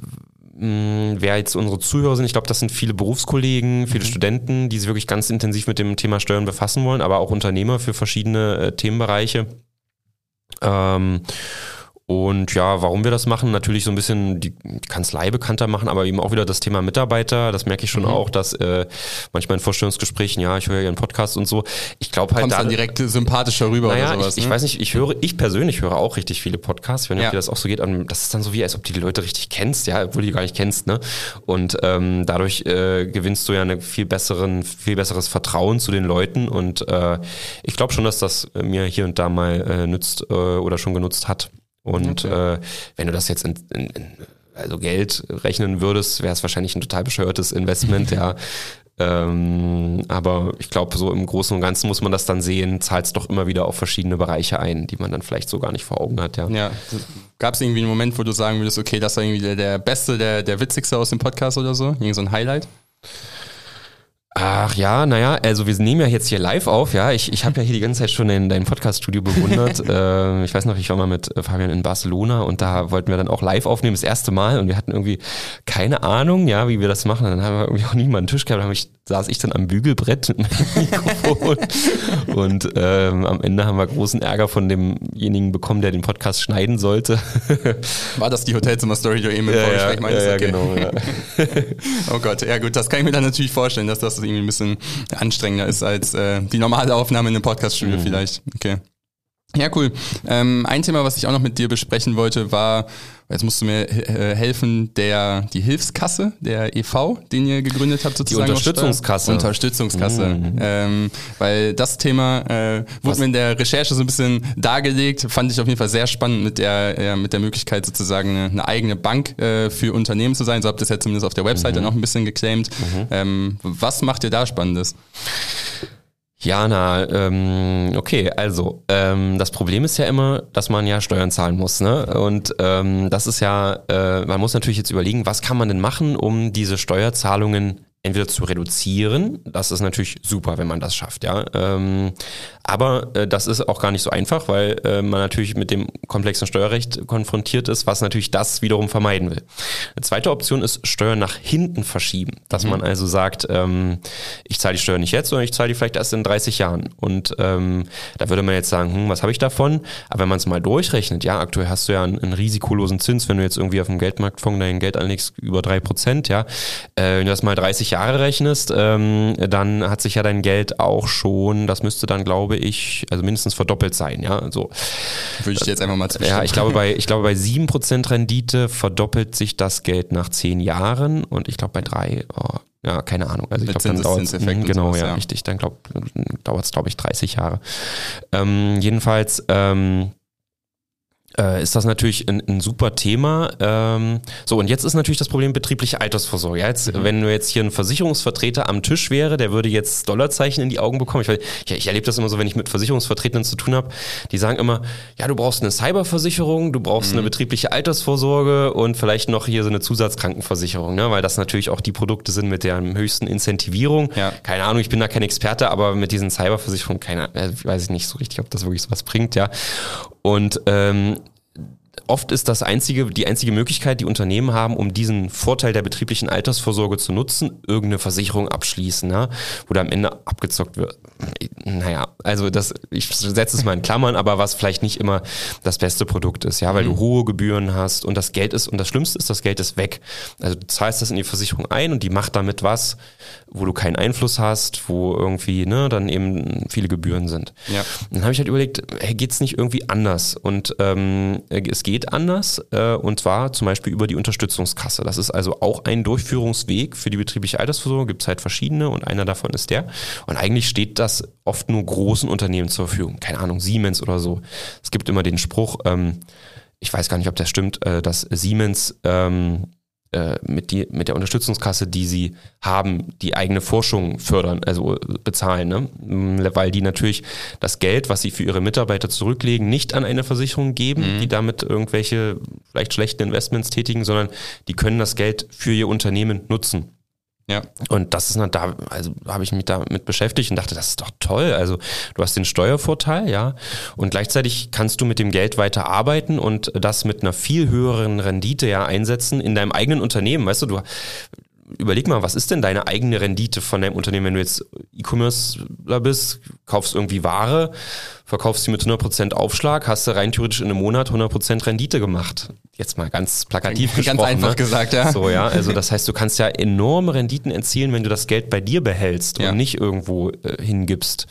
Speaker 3: mh, wer jetzt unsere Zuhörer sind. Ich glaube, das sind viele Berufskollegen, viele mhm. Studenten, die sich wirklich ganz intensiv mit dem Thema Steuern befassen wollen, aber auch Unternehmer für verschiedene äh, Themenbereiche. Ähm, Und ja, warum wir das machen, natürlich so ein bisschen die Kanzlei bekannter machen, aber eben auch wieder das Thema Mitarbeiter, das merke ich schon mhm. auch, dass äh, manchmal in Vorstellungsgesprächen, ja, ich höre ja Ihren Podcast und so, ich glaube halt...
Speaker 2: Kommst
Speaker 3: da,
Speaker 2: dann direkt sympathischer rüber
Speaker 3: naja,
Speaker 2: oder sowas,
Speaker 3: ich,
Speaker 2: ne?
Speaker 3: ich weiß nicht, ich höre, ich persönlich höre auch richtig viele Podcasts, ich weiß nicht, ob dir das auch so geht, das ist dann so wie, als ob du die Leute richtig kennst, ja, obwohl du die gar nicht kennst, ne? Und ähm, dadurch äh, gewinnst du ja eine viel besseren, viel besseres Vertrauen zu den Leuten und äh, ich glaube schon, dass das mir hier und da mal äh, nützt äh, oder schon genutzt hat. Und okay. äh, wenn du das jetzt in, in, in also Geld rechnen würdest, wäre es wahrscheinlich ein total bescheuertes Investment, ja. Ähm, aber ich glaube, so im Großen und Ganzen muss man das dann sehen, zahlt es doch immer wieder auf verschiedene Bereiche ein, die man dann vielleicht so gar nicht vor Augen hat, ja.
Speaker 2: Ja. Gab es irgendwie einen Moment, wo du sagen würdest, okay, das war irgendwie der, der Beste, der, der Witzigste aus dem Podcast oder so? Irgendwie so ein Highlight?
Speaker 3: Ach ja, naja, also wir nehmen ja jetzt hier live auf, ja. Ich, ich habe ja hier die ganze Zeit schon in dein Podcast-Studio bewundert. äh, ich weiß noch, ich war mal mit Fabian in Barcelona und da wollten wir dann auch live aufnehmen, das erste Mal. Und wir hatten irgendwie keine Ahnung, ja, wie wir das machen. Und dann haben wir irgendwie auch nie mal einen Tisch gehabt. Dann ich, saß ich dann am Bügelbrett mit meinem Mikrofon. Und ähm, am Ende haben wir großen Ärger von demjenigen bekommen, der den Podcast schneiden sollte.
Speaker 2: War das die Hotelzimmer-Story, die du eben im ja, Vorgespräch ja, meinst?
Speaker 3: Ja, ja,
Speaker 2: okay.
Speaker 3: genau, ja.
Speaker 2: Oh Gott, ja gut, das kann ich mir dann natürlich vorstellen, dass das irgendwie ein bisschen anstrengender ist als äh, die normale Aufnahme in einem Podcast-Studio mhm. vielleicht. Okay. Ja, cool. Ähm, ein Thema, was ich auch noch mit dir besprechen wollte, war, jetzt musst du mir äh, helfen, der die Hilfskasse, der E V, den ihr gegründet habt sozusagen.
Speaker 3: Die Unterstützungskasse.
Speaker 2: Unterstützungskasse. Mhm. Ähm, weil das Thema äh, wurde mir in der Recherche so ein bisschen dargelegt, fand ich auf jeden Fall sehr spannend mit der ja, mit der Möglichkeit sozusagen eine, eine eigene Bank äh, für Unternehmen zu sein. So habt ihr es ja zumindest auf der Website mhm. dann auch ein bisschen geclaimt. Mhm. Ähm, was macht ihr da Spannendes?
Speaker 3: Jana, ähm, okay, also ähm, das Problem ist ja immer, dass man ja Steuern zahlen muss, ne? Und ähm, das ist ja, äh, man muss natürlich jetzt überlegen, was kann man denn machen, um diese Steuerzahlungen entweder zu reduzieren, das ist natürlich super, wenn man das schafft, ja. Ähm, aber äh, das ist auch gar nicht so einfach, weil äh, man natürlich mit dem komplexen Steuerrecht konfrontiert ist, was natürlich das wiederum vermeiden will. Eine zweite Option ist Steuern nach hinten verschieben, dass mhm. man also sagt, ähm, ich zahle die Steuer nicht jetzt, sondern ich zahle die vielleicht erst in dreißig Jahren. Und ähm, da würde man jetzt sagen, hm, was habe ich davon? Aber wenn man es mal durchrechnet, ja, aktuell hast du ja einen, einen risikolosen Zins, wenn du jetzt irgendwie auf dem Geldmarktfonds dein Geld anlegst, über drei Prozent, ja. Äh, wenn du das mal dreißig Jahre rechnest, ähm, dann hat sich ja dein Geld auch schon, das müsste dann, glaube ich, also mindestens verdoppelt sein, ja, so.
Speaker 2: Würde ich dir jetzt einfach mal zustimmen.
Speaker 3: Ja, ich glaube, bei, ich glaube, bei sieben Prozent Rendite verdoppelt sich das Geld nach zehn Jahren und ich glaube, bei drei, oh, ja, keine Ahnung. Also ich glaube, dann dauert es, genau, sowas, ja, ja, richtig, dann glaub, dauert es, glaube ich, dreißig Jahre. Ähm, jedenfalls, ähm, Äh, ist das natürlich ein, ein super Thema. Ähm, so, und jetzt ist natürlich das Problem betriebliche Altersvorsorge. Ja, jetzt, mhm. wenn du jetzt hier ein Versicherungsvertreter am Tisch wäre, der würde jetzt Dollarzeichen in die Augen bekommen. Ich, ich, ich erlebe das immer so, wenn ich mit Versicherungsvertretern zu tun habe. Die sagen immer, ja, du brauchst eine Cyberversicherung, du brauchst mhm. eine betriebliche Altersvorsorge und vielleicht noch hier so eine Zusatzkrankenversicherung, ne? Weil das natürlich auch die Produkte sind mit der höchsten Incentivierung. Ja. Keine Ahnung, ich bin da kein Experte, aber mit diesen Cyberversicherungen, keine, äh, weiß ich nicht so richtig, ob das wirklich so was bringt, ja. Und ähm, oft ist das einzige, die einzige Möglichkeit, die Unternehmen haben, um diesen Vorteil der betrieblichen Altersvorsorge zu nutzen, irgendeine Versicherung abschließen, ja, wo da am Ende abgezockt wird. Naja, also das, ich setze es mal in Klammern, aber was vielleicht nicht immer das beste Produkt ist, ja, weil mhm. du hohe Gebühren hast und das Geld ist, und das Schlimmste ist, das Geld ist weg. Also du zahlst das in die Versicherung ein und die macht damit was, wo du keinen Einfluss hast, wo irgendwie, ne, dann eben viele Gebühren sind. Ja. Dann habe ich halt überlegt, hey, geht's nicht irgendwie anders? Und ähm, es geht anders, äh, und zwar zum Beispiel über die Unterstützungskasse. Das ist also auch ein Durchführungsweg für die betriebliche Altersvorsorge, gibt es halt verschiedene und einer davon ist der. Und eigentlich steht das oft nur großen Unternehmen zur Verfügung, keine Ahnung, Siemens oder so. Es gibt immer den Spruch, ähm, ich weiß gar nicht, ob das stimmt, äh, dass Siemens ähm, äh, mit, die, mit der Unterstützungskasse, die sie haben, die eigene Forschung fördern, also bezahlen, ne? Weil die natürlich das Geld, was sie für ihre Mitarbeiter zurücklegen, nicht an eine Versicherung geben, mhm. die damit irgendwelche vielleicht schlechten Investments tätigen, sondern die können das Geld für ihr Unternehmen nutzen. Ja. Und das ist da, also habe ich mich damit beschäftigt und dachte, das ist doch toll. Also du hast den Steuervorteil, ja, und gleichzeitig kannst du mit dem Geld weiter arbeiten und das mit einer viel höheren Rendite ja einsetzen in deinem eigenen Unternehmen. Weißt du, du überleg mal, was ist denn deine eigene Rendite von deinem Unternehmen, wenn du jetzt E-Commercer bist, kaufst irgendwie Ware, verkaufst sie mit hundert Prozent Aufschlag, hast du rein theoretisch in einem Monat hundert Prozent Rendite gemacht. Jetzt mal ganz plakativ gesprochen.
Speaker 2: Ganz einfach
Speaker 3: ne?
Speaker 2: gesagt, ja.
Speaker 3: So, ja. Also das heißt, du kannst ja enorme Renditen erzielen, wenn du das Geld bei dir behältst ja. und nicht irgendwo äh, hingibst.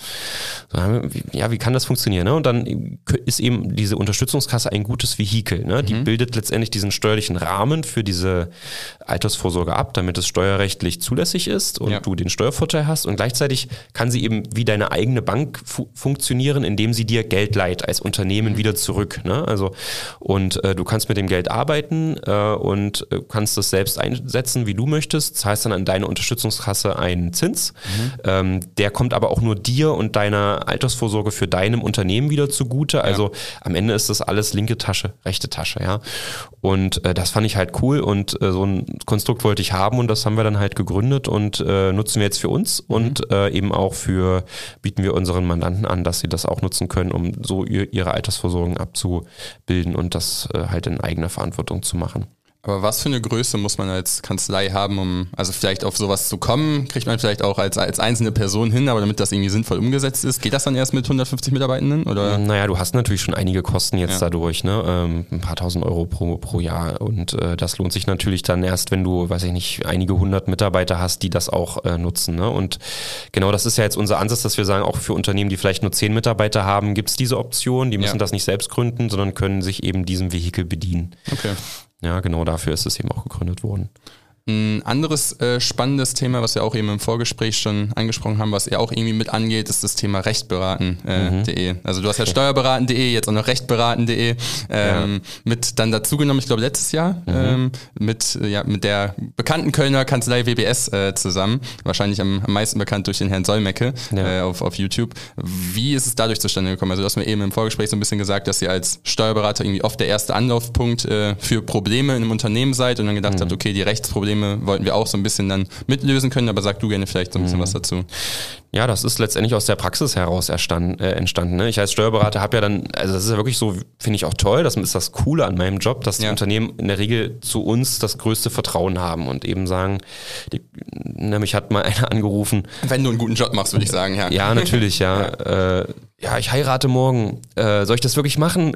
Speaker 3: Ja, wie kann das funktionieren? Ne? Und dann ist eben diese Unterstützungskasse ein gutes Vehikel. Ne? Die mhm. bildet letztendlich diesen steuerlichen Rahmen für diese Altersvorsorge ab, damit es steuerrechtlich zulässig ist und ja. du den Steuervorteil hast. Und gleichzeitig kann sie eben wie deine eigene Bank fu- funktionieren, indem sie dir Geld leiht als Unternehmen mhm. wieder zurück. Ne? Also, und äh, du kannst mit dem Geld arbeiten äh, und äh, kannst das selbst einsetzen, wie du möchtest, zahlst dann an deine Unterstützungskasse einen Zins. Mhm. Ähm, der kommt aber auch nur dir und deiner Altersvorsorge für deinem Unternehmen wieder zugute. Also ja. am Ende ist das alles linke Tasche, rechte Tasche. Ja. Und äh, das fand ich halt cool und äh, so ein Konstrukt wollte ich haben und das haben wir dann halt gegründet und äh, nutzen wir jetzt für uns mhm. und äh, eben auch für, bieten wir unseren Mandanten an, dass sie das auch nutzen können, um so ihr, ihre Altersvorsorgen abzubilden und das äh, halt in eigener Verantwortung zu machen.
Speaker 2: Aber was für eine Größe muss man als Kanzlei haben, um also vielleicht auf sowas zu kommen? Kriegt man vielleicht auch als, als einzelne Person hin, aber damit das irgendwie sinnvoll umgesetzt ist, geht das dann erst mit hundertfünfzig Mitarbeitenden? Oder?
Speaker 3: Naja, du hast natürlich schon einige Kosten jetzt ja. dadurch, ne? Ähm, ein paar tausend Euro pro, pro Jahr und äh, das lohnt sich natürlich dann erst, wenn du, weiß ich nicht, einige hundert Mitarbeiter hast, die das auch äh, nutzen. Ne? Und genau das ist ja jetzt unser Ansatz, dass wir sagen, auch für Unternehmen, die vielleicht nur zehn Mitarbeiter haben, gibt es diese Option, die müssen ja. das nicht selbst gründen, sondern können sich eben diesem Vehikel bedienen.
Speaker 2: Okay.
Speaker 3: Ja, genau dafür ist es eben auch gegründet worden.
Speaker 2: Ein anderes äh, spannendes Thema, was wir auch eben im Vorgespräch schon angesprochen haben, was ihr auch irgendwie mit angeht, ist das Thema rechtberaten punkt de. Äh, mhm. Also du hast ja steuerberaten punkt de, jetzt auch noch rechtberaten punkt de ähm, ja. mit dann dazugenommen, ich glaube letztes Jahr, mhm. ähm, mit, ja, mit der bekannten Kölner Kanzlei W B S äh, zusammen, wahrscheinlich am, am meisten bekannt durch den Herrn Solmecke ja. äh, auf, auf YouTube. Wie ist es dadurch zustande gekommen? Also du hast mir eben im Vorgespräch so ein bisschen gesagt, dass ihr als Steuerberater irgendwie oft der erste Anlaufpunkt äh, für Probleme in einem Unternehmen seid und dann gedacht mhm. habt, okay, die Rechtsprobleme wollten wir auch so ein bisschen dann mitlösen können, aber sag du gerne vielleicht so ein bisschen mhm. was dazu.
Speaker 3: Ja, das ist letztendlich aus der Praxis heraus erstand, äh, entstanden. Ne? Ich als Steuerberater habe ja dann, also das ist ja wirklich so, finde ich auch toll, das ist das Coole an meinem Job, dass die ja. Unternehmen in der Regel zu uns das größte Vertrauen haben und eben sagen, die, ne, mich hat mal einer angerufen.
Speaker 2: Wenn du einen guten Job machst, würde ich sagen, ja.
Speaker 3: Ja, natürlich, ja. ja. Äh, ja, ich heirate morgen. Äh, soll ich das wirklich machen?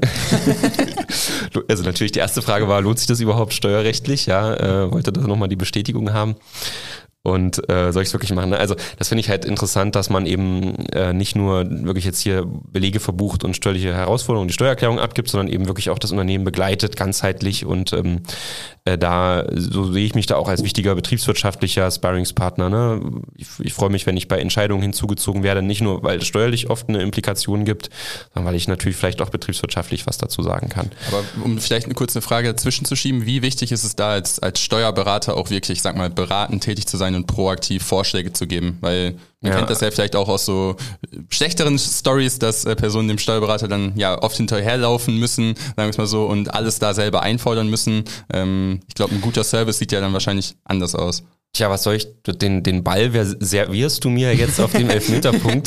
Speaker 3: Also natürlich die erste Frage war, lohnt sich das überhaupt steuerrechtlich? Ja, äh, wollte da nochmal die Bestätigung haben. Und äh, soll ich es wirklich machen? Also das finde ich halt interessant, dass man eben äh, nicht nur wirklich jetzt hier Belege verbucht und steuerliche Herausforderungen, die Steuererklärung abgibt, sondern eben wirklich auch das Unternehmen begleitet, ganzheitlich und ähm, äh, da, so sehe ich mich da auch als wichtiger betriebswirtschaftlicher Sparringspartner. Ne? Ich, ich freue mich, wenn ich bei Entscheidungen hinzugezogen werde, nicht nur, weil es steuerlich oft eine Implikation gibt, sondern weil ich natürlich vielleicht auch betriebswirtschaftlich was dazu sagen kann.
Speaker 2: Aber um vielleicht eine kurze Frage dazwischen zu schieben, wie wichtig ist es da als, als Steuerberater auch wirklich, sag mal, beratend tätig zu sein und proaktiv Vorschläge zu geben, weil man ja. kennt das ja vielleicht auch aus so schlechteren Stories, dass äh, Personen dem Steuerberater dann ja oft hinterherlaufen müssen, sagen wir es mal so, und alles da selber einfordern müssen. Ähm, ich glaube, ein guter Service sieht ja dann wahrscheinlich anders aus.
Speaker 3: Tja, was soll ich, den, den Ball servierst du mir jetzt auf dem Elfmeterpunkt?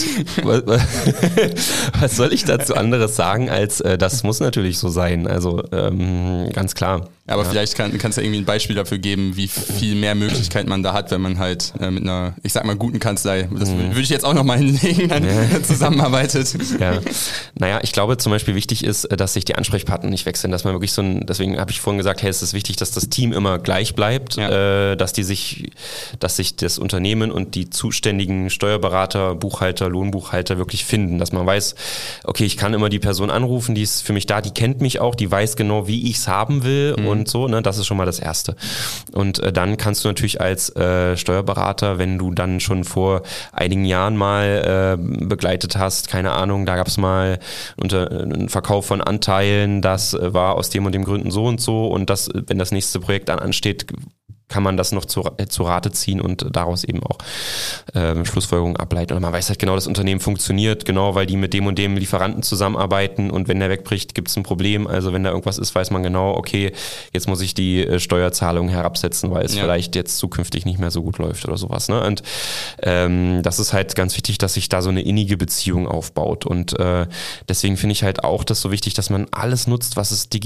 Speaker 3: Was soll ich dazu anderes sagen, als äh, das muss natürlich so sein, also ähm, ganz klar.
Speaker 2: Aber
Speaker 3: ja.
Speaker 2: vielleicht kann, kannst du irgendwie ein Beispiel dafür geben, wie viel mehr Möglichkeit man da hat, wenn man halt äh, mit einer, ich sag mal, guten Kanzlei, das mhm. würde ich jetzt auch nochmal hinlegen, dann ja. zusammenarbeitet.
Speaker 3: Ja, naja, ich glaube zum Beispiel wichtig ist, dass sich die Ansprechpartner nicht wechseln, dass man wirklich so ein, deswegen habe ich vorhin gesagt, hey, es ist wichtig, dass das Team immer gleich bleibt, ja. äh, dass die sich, dass sich das Unternehmen und die zuständigen Steuerberater, Buchhalter, Lohnbuchhalter wirklich finden, dass man weiß, okay, ich kann immer die Person anrufen, die ist für mich da, die kennt mich auch, die weiß genau, wie ich es haben will mhm. und so, ne, das ist schon mal das Erste. Und äh, dann kannst du natürlich als äh, Steuerberater, wenn du dann schon vor einigen Jahren mal äh, begleitet hast, keine Ahnung, da gab es mal unter, einen Verkauf von Anteilen, das äh, war aus dem und dem Gründen so und so und das, wenn das nächste Projekt dann ansteht, kann man das noch zu, äh, zu Rate ziehen und daraus eben auch äh, Schlussfolgerungen ableiten. Oder man weiß halt genau, das Unternehmen funktioniert, genau, weil die mit dem und dem Lieferanten zusammenarbeiten und wenn der wegbricht, gibt es ein Problem. Also wenn da irgendwas ist, weiß man genau, okay, jetzt muss ich die äh, Steuerzahlung herabsetzen, weil es ja. vielleicht jetzt zukünftig nicht mehr so gut läuft oder sowas. Ne? Und ähm, das ist halt ganz wichtig, dass sich da so eine innige Beziehung aufbaut. Und äh, deswegen finde ich halt auch das so wichtig, dass man alles nutzt, was es digital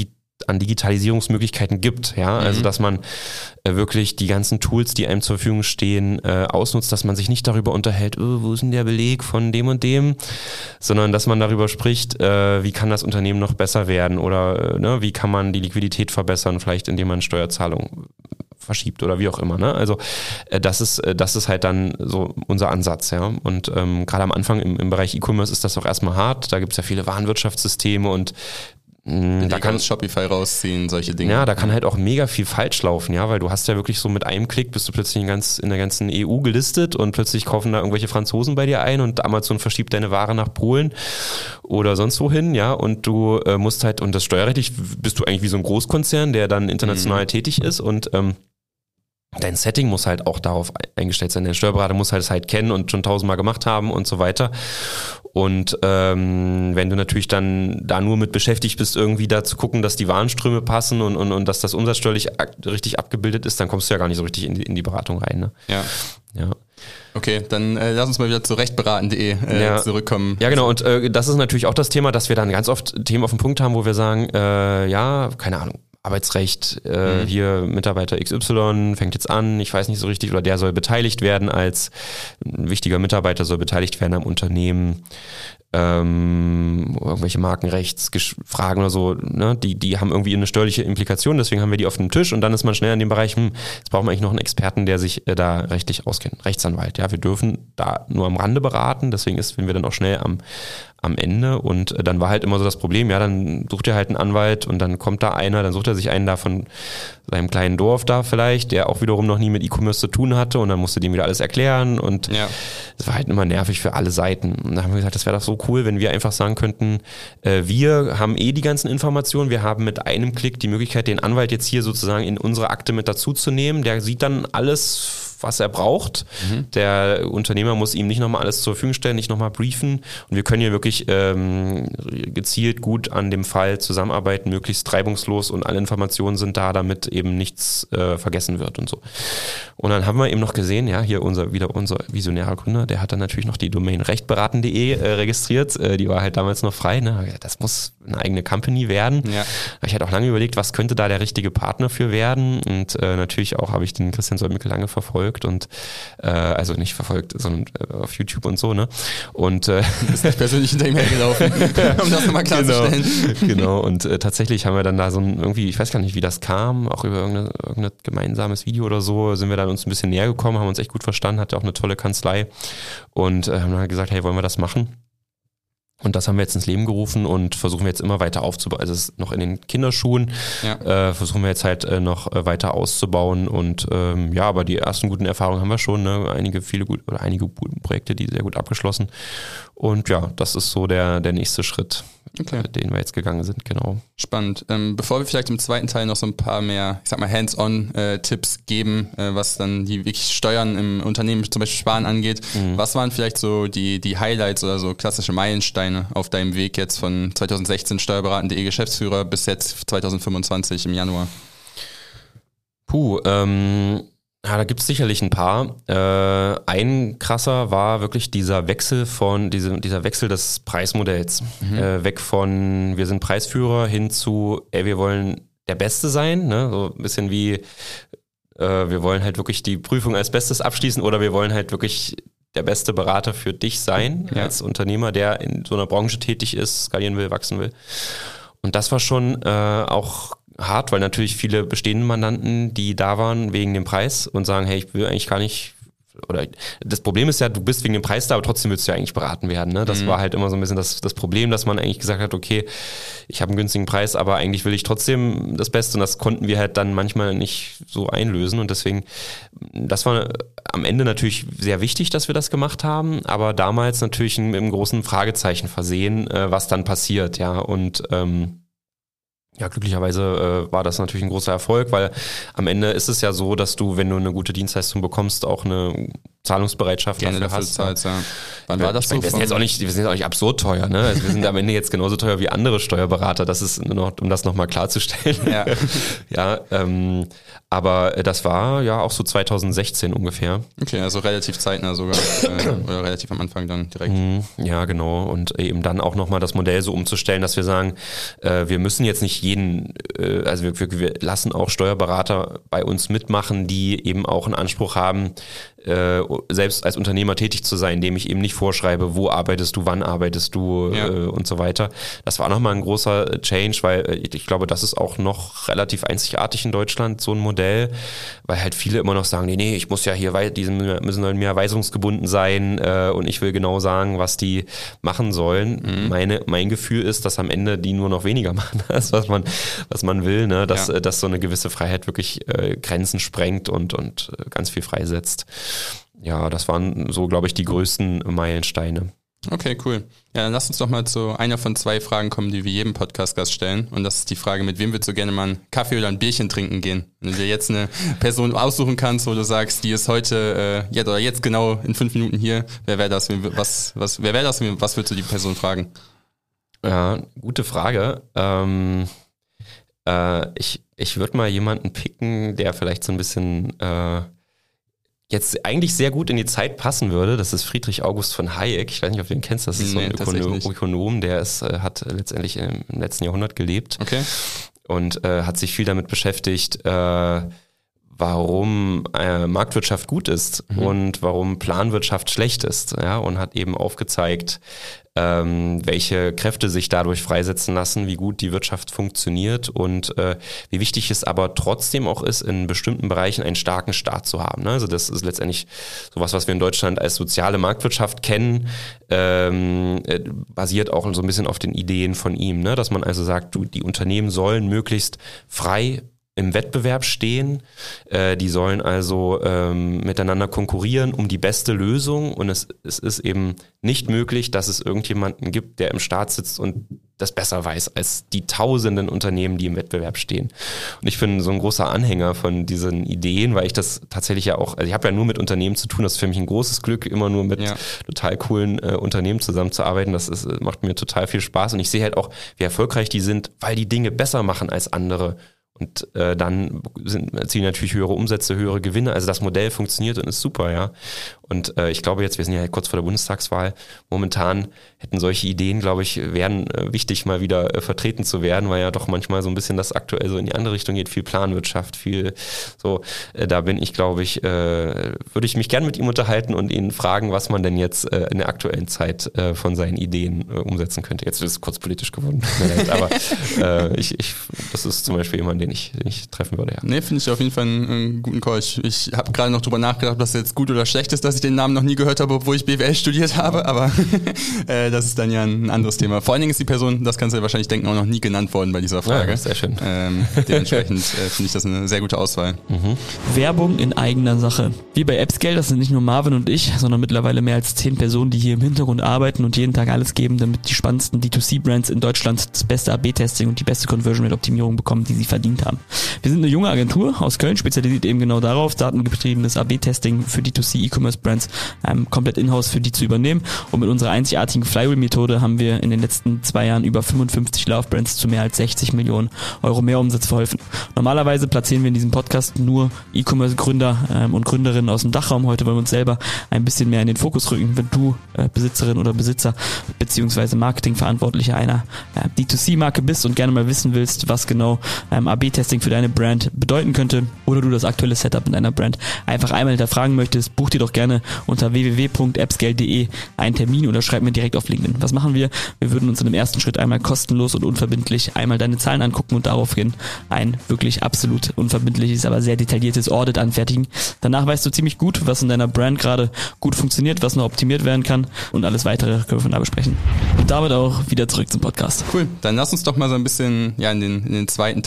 Speaker 3: an Digitalisierungsmöglichkeiten gibt, ja, mhm. also dass man äh, wirklich die ganzen Tools, die einem zur Verfügung stehen, äh, ausnutzt, dass man sich nicht darüber unterhält, oh, wo ist denn der Beleg von dem und dem, sondern dass man darüber spricht, äh, wie kann das Unternehmen noch besser werden oder äh, ne, wie kann man die Liquidität verbessern, vielleicht indem man Steuerzahlungen verschiebt oder wie auch immer. Ne? Also äh, das ist äh, das ist halt dann so unser Ansatz, ja. Und ähm, gerade am Anfang im, im Bereich E-Commerce ist das auch erstmal hart. Da gibt es ja viele Warenwirtschaftssysteme und mh, da kann
Speaker 2: Shopify rausziehen, solche Dinge.
Speaker 3: Ja, da kann halt auch mega viel falsch laufen, ja, weil du hast ja wirklich so mit einem Klick bist du plötzlich in, ganz, in der ganzen E U gelistet und plötzlich kaufen da irgendwelche Franzosen bei dir ein und Amazon verschiebt deine Ware nach Polen oder sonst wohin, ja, und du äh, musst halt, und das steuerrechtlich bist du eigentlich wie so ein Großkonzern, der dann international mhm. tätig ist und ähm, dein Setting muss halt auch darauf eingestellt sein. Der Steuerberater muss halt es halt kennen und schon tausendmal gemacht haben und so weiter. Und ähm, wenn du natürlich dann da nur mit beschäftigt bist, irgendwie da zu gucken, dass die Warenströme passen und, und, und dass das umsatzsteuerlich ak- richtig abgebildet ist, dann kommst du ja gar nicht so richtig in die, in die Beratung rein. Ne?
Speaker 2: Ja.
Speaker 3: Ja.
Speaker 2: Okay, dann äh, lass uns mal wieder zu rechtberaten punkt de äh,
Speaker 3: ja.
Speaker 2: zurückkommen.
Speaker 3: Ja, genau. Und äh, das ist natürlich auch das Thema, dass wir dann ganz oft Themen auf den Punkt haben, wo wir sagen, äh, ja, keine Ahnung, Arbeitsrecht, äh, mhm. hier Mitarbeiter X Y fängt jetzt an, ich weiß nicht so richtig, oder der soll beteiligt werden als ein wichtiger Mitarbeiter, soll beteiligt werden am Unternehmen, ähm, irgendwelche Markenrechtsfragen oder so, ne, die, die haben irgendwie eine steuerliche Implikation, deswegen haben wir die auf dem Tisch und dann ist man schnell in dem Bereich, hm, jetzt brauchen wir eigentlich noch einen Experten, der sich äh, da rechtlich auskennt, Rechtsanwalt, ja, wir dürfen da nur am Rande beraten, deswegen ist, wenn wir dann auch schnell am am Ende und äh, dann war halt immer so das Problem, ja, dann sucht er halt einen Anwalt und dann kommt da einer, dann sucht er sich einen da von seinem kleinen Dorf da vielleicht, der auch wiederum noch nie mit E-Commerce zu tun hatte und dann musste dem wieder alles erklären und es ja. war halt immer nervig für alle Seiten. Und dann haben wir gesagt, das wäre doch so cool, wenn wir einfach sagen könnten, äh, wir haben eh die ganzen Informationen, wir haben mit einem Klick die Möglichkeit, den Anwalt jetzt hier sozusagen in unsere Akte mit dazu zu nehmen, der sieht dann alles, was er braucht. Mhm. Der Unternehmer muss ihm nicht nochmal alles zur Verfügung stellen, nicht nochmal briefen und wir können hier wirklich ähm, gezielt gut an dem Fall zusammenarbeiten, möglichst reibungslos und alle Informationen sind da, damit eben nichts äh, vergessen wird und so. Und dann haben wir eben noch gesehen, ja, hier unser wieder unser visionärer Gründer, der hat dann natürlich noch die Domain rechtberaten punkt de äh, registriert, äh, die war halt damals noch frei, ne? Das muss eine eigene Company werden. Ja. Ich hatte auch lange überlegt, was könnte da der richtige Partner für werden und äh, natürlich auch habe ich den Christian Solmecke lange verfolgt und äh, also nicht verfolgt, sondern äh, auf YouTube und so, ne? Und äh,
Speaker 2: ist nicht persönlich hinter ihm hergelaufen, um das nochmal klarzustellen.
Speaker 3: Genau, genau. Und äh, tatsächlich haben wir dann da so ein irgendwie, ich weiß gar nicht, wie das kam, auch über irgendein irgendeine gemeinsames Video oder so, sind wir dann uns ein bisschen näher gekommen, haben uns echt gut verstanden, hatte auch eine tolle Kanzlei und äh, haben dann gesagt, hey, wollen wir das machen? Und das haben wir jetzt ins Leben gerufen und versuchen wir jetzt immer weiter aufzubauen. Also es ist noch in den Kinderschuhen, ja. äh, versuchen wir jetzt halt äh, noch äh, weiter auszubauen und ähm, ja, aber die ersten guten Erfahrungen haben wir schon, ne? Einige, viele gut oder einige gute Projekte, die sehr gut abgeschlossen. Und ja, das ist so der, der nächste Schritt, okay. äh, den wir jetzt gegangen sind, genau.
Speaker 2: Spannend. Ähm, bevor wir vielleicht im zweiten Teil noch so ein paar mehr, ich sag mal, Hands-on-Tipps äh, geben, äh, was dann die wirklich Steuern im Unternehmen, zum Beispiel Sparen angeht, mhm. was waren vielleicht so die, die Highlights oder so klassische Meilensteine auf deinem Weg jetzt von zweitausendsechzehn steuerberaten punkt de Geschäftsführer bis jetzt zweitausendfünfundzwanzig im Januar?
Speaker 3: Puh, ähm, ja, da gibt es sicherlich ein paar. Äh, ein krasser war wirklich dieser Wechsel von, diese, dieser Wechsel des Preismodells. Mhm. Äh, weg von, wir sind Preisführer hin zu, ey, wir wollen der Beste sein, ne? So ein bisschen wie, äh, wir wollen halt wirklich die Prüfung als Bestes abschließen oder wir wollen halt wirklich der beste Berater für dich sein, ja. als Unternehmer, der in so einer Branche tätig ist, skalieren will, wachsen will. Und das war schon äh, auch hart, weil natürlich viele bestehende Mandanten, die da waren wegen dem Preis und sagen, hey, ich will eigentlich gar nicht, oder das Problem ist ja, du bist wegen dem Preis da, aber trotzdem willst du ja eigentlich beraten werden. Ne? Das mhm. war halt immer so ein bisschen das, das Problem, dass man eigentlich gesagt hat, okay, ich habe einen günstigen Preis, aber eigentlich will ich trotzdem das Beste und das konnten wir halt dann manchmal nicht so einlösen und deswegen, das war am Ende natürlich sehr wichtig, dass wir das gemacht haben, aber damals natürlich mit einem großen Fragezeichen versehen, was dann passiert, ja, und ähm, ja, glücklicherweise äh, war das natürlich ein großer Erfolg, weil am Ende ist es ja so, dass du, wenn du eine gute Dienstleistung bekommst, auch eine Zahlungsbereitschaft
Speaker 2: gerne dafür
Speaker 3: hast.
Speaker 2: Zahlst, ja. Wann war das
Speaker 3: ich
Speaker 2: so?
Speaker 3: Meine, wir, sind jetzt auch nicht, wir sind jetzt auch nicht absurd teuer, ne? Also wir sind am Ende jetzt genauso teuer wie andere Steuerberater. Das ist nur noch, um das nochmal klarzustellen.
Speaker 2: Ja,
Speaker 3: ja ähm, aber das war ja auch so zwanzig sechzehn ungefähr.
Speaker 2: Okay, also relativ zeitnah sogar äh, oder relativ am Anfang dann direkt.
Speaker 3: Ja, genau. Und eben dann auch nochmal das Modell so umzustellen, dass wir sagen, äh, wir müssen jetzt nicht jeden, äh, also wir, wir, wir lassen auch Steuerberater bei uns mitmachen, die eben auch einen Anspruch haben, äh, selbst als Unternehmer tätig zu sein, indem ich eben nicht vorschreibe, wo arbeitest du, wann arbeitest du
Speaker 2: ja.
Speaker 3: äh, und so weiter. Das war nochmal ein großer Change, weil äh, ich glaube, das ist auch noch relativ einzigartig in Deutschland, so ein Modell, weil halt viele immer noch sagen, nee, nee, ich muss ja hier, wei- die müssen mehr weisungsgebunden sein äh, und ich will genau sagen, was die machen sollen. Mhm. Meine, mein Gefühl ist, dass am Ende die nur noch weniger machen, als was man, was man will, ne? dass, ja. dass so eine gewisse Freiheit wirklich äh, Grenzen sprengt und, und äh, ganz viel freisetzt. Ja, das waren so, glaube ich, die größten Meilensteine.
Speaker 2: Okay, cool. Ja, dann lass uns doch mal zu einer von zwei Fragen kommen, die wir jedem Podcast-Gast stellen. Und das ist die Frage, mit wem würdest du gerne mal einen Kaffee oder ein Bierchen trinken gehen? Wenn du dir jetzt eine Person aussuchen kannst, wo du sagst, die ist heute, äh, jetzt oder jetzt genau in fünf Minuten hier, wer wäre das? Was, was, wer wäre das? Was würdest du die Person fragen?
Speaker 3: Ja, gute Frage. Ähm, äh, ich ich würde mal jemanden picken, der vielleicht so ein bisschen äh, jetzt eigentlich sehr gut in die Zeit passen würde. Das ist Friedrich August von Hayek. Ich weiß nicht, ob du ihn kennst. Das ist nee, so ein Ökonom, Ökonom, der ist, hat letztendlich im letzten Jahrhundert gelebt.
Speaker 2: Okay.
Speaker 3: Und äh, hat sich viel damit beschäftigt, äh, warum äh, Marktwirtschaft gut ist mhm. und warum Planwirtschaft schlecht ist. Ja, und hat eben aufgezeigt, ähm, welche Kräfte sich dadurch freisetzen lassen, wie gut die Wirtschaft funktioniert und äh, wie wichtig es aber trotzdem auch ist, in bestimmten Bereichen einen starken Staat zu haben. Ne? Also das ist letztendlich sowas, was wir in Deutschland als soziale Marktwirtschaft kennen, ähm, äh, basiert auch so ein bisschen auf den Ideen von ihm, ne? Dass man also sagt, du, die Unternehmen sollen möglichst frei im Wettbewerb stehen, äh, die sollen also ähm, miteinander konkurrieren um die beste Lösung und es, es ist eben nicht möglich, dass es irgendjemanden gibt, der im Staat sitzt und das besser weiß als die tausenden Unternehmen, die im Wettbewerb stehen. Und ich bin so ein großer Anhänger von diesen Ideen, weil ich das tatsächlich ja auch, also ich habe ja nur mit Unternehmen zu tun, das ist für mich ein großes Glück, immer nur mit ja. total coolen äh, Unternehmen zusammenzuarbeiten, das ist, macht mir total viel Spaß und ich sehe halt auch, wie erfolgreich die sind, weil die Dinge besser machen als andere. Und äh, dann sind, erzielen natürlich höhere Umsätze, höhere Gewinne. Also das Modell funktioniert und ist super, ja. Und äh, ich glaube jetzt, wir sind ja kurz vor der Bundestagswahl, momentan hätten solche Ideen, glaube ich, wären äh, wichtig, mal wieder äh, vertreten zu werden, weil ja doch manchmal so ein bisschen das aktuell so in die andere Richtung geht, viel Planwirtschaft, viel so. Äh, da bin ich, glaube ich, äh, würde ich mich gern mit ihm unterhalten und ihn fragen, was man denn jetzt äh, in der aktuellen Zeit äh, von seinen Ideen äh, umsetzen könnte. Jetzt ist es kurz politisch geworden, aber äh, ich, ich, das ist zum Beispiel jemand, den ich, den ich treffen würde, ja. Nee,
Speaker 2: finde ich auf jeden Fall einen, einen guten Call. Ich, ich habe gerade noch drüber nachgedacht, ob das jetzt gut oder schlecht ist, dass ich den Namen noch nie gehört habe, obwohl ich B W L studiert habe, aber äh, das ist dann ja ein anderes Thema. Vor allen Dingen ist die Person, das kannst du ja wahrscheinlich denken, auch noch nie genannt worden bei dieser Frage.
Speaker 3: Ja, sehr schön.
Speaker 2: Ähm, dementsprechend äh, finde ich das eine sehr gute Auswahl.
Speaker 4: Mhm. Werbung in eigener Sache. Wie bei AppScale, das sind nicht nur Marvin und ich, sondern mittlerweile mehr als zehn Personen, die hier im Hintergrund arbeiten und jeden Tag alles geben, damit die spannendsten D zwei C-Brands in Deutschland das beste A B Testing und die beste Conversion-Rate-Optimierung bekommen, die sie verdient haben. Wir sind eine junge Agentur aus Köln, spezialisiert eben genau darauf, datengetriebenes A B Testing für D zwei C E-Commerce-Brands ähm, komplett in-house für die zu übernehmen. Und mit unserer einzigartigen Flywheel-Methode haben wir in den letzten zwei Jahren über fünfundfünfzig Love-Brands zu mehr als sechzig Millionen Euro mehr Umsatz verholfen. Normalerweise platzieren wir in diesem Podcast nur E-Commerce-Gründer ähm, und Gründerinnen aus dem Dachraum. Heute wollen wir uns selber ein bisschen mehr in den Fokus rücken. Wenn du äh, Besitzerin oder Besitzer beziehungsweise Marketingverantwortlicher einer äh, D zwei C-Marke bist und gerne mal wissen willst, was genau ähm, A B Testing für deine Brand bedeuten könnte oder du das aktuelle Setup in deiner Brand einfach einmal hinterfragen möchtest, buch dir doch gerne unter w w w punkt appscale punkt d e einen Termin oder schreib mir direkt auf LinkedIn. Was machen wir? Wir würden uns in dem ersten Schritt einmal kostenlos und unverbindlich einmal deine Zahlen angucken und daraufhin ein wirklich absolut unverbindliches, aber sehr detailliertes Audit anfertigen. Danach weißt du ziemlich gut, was in deiner Brand gerade gut funktioniert, was noch optimiert werden kann und alles weitere können wir von da besprechen. Und damit auch wieder zurück zum Podcast.
Speaker 2: Cool, dann lass uns doch mal so ein bisschen ja in den, in den zweiten Teil rein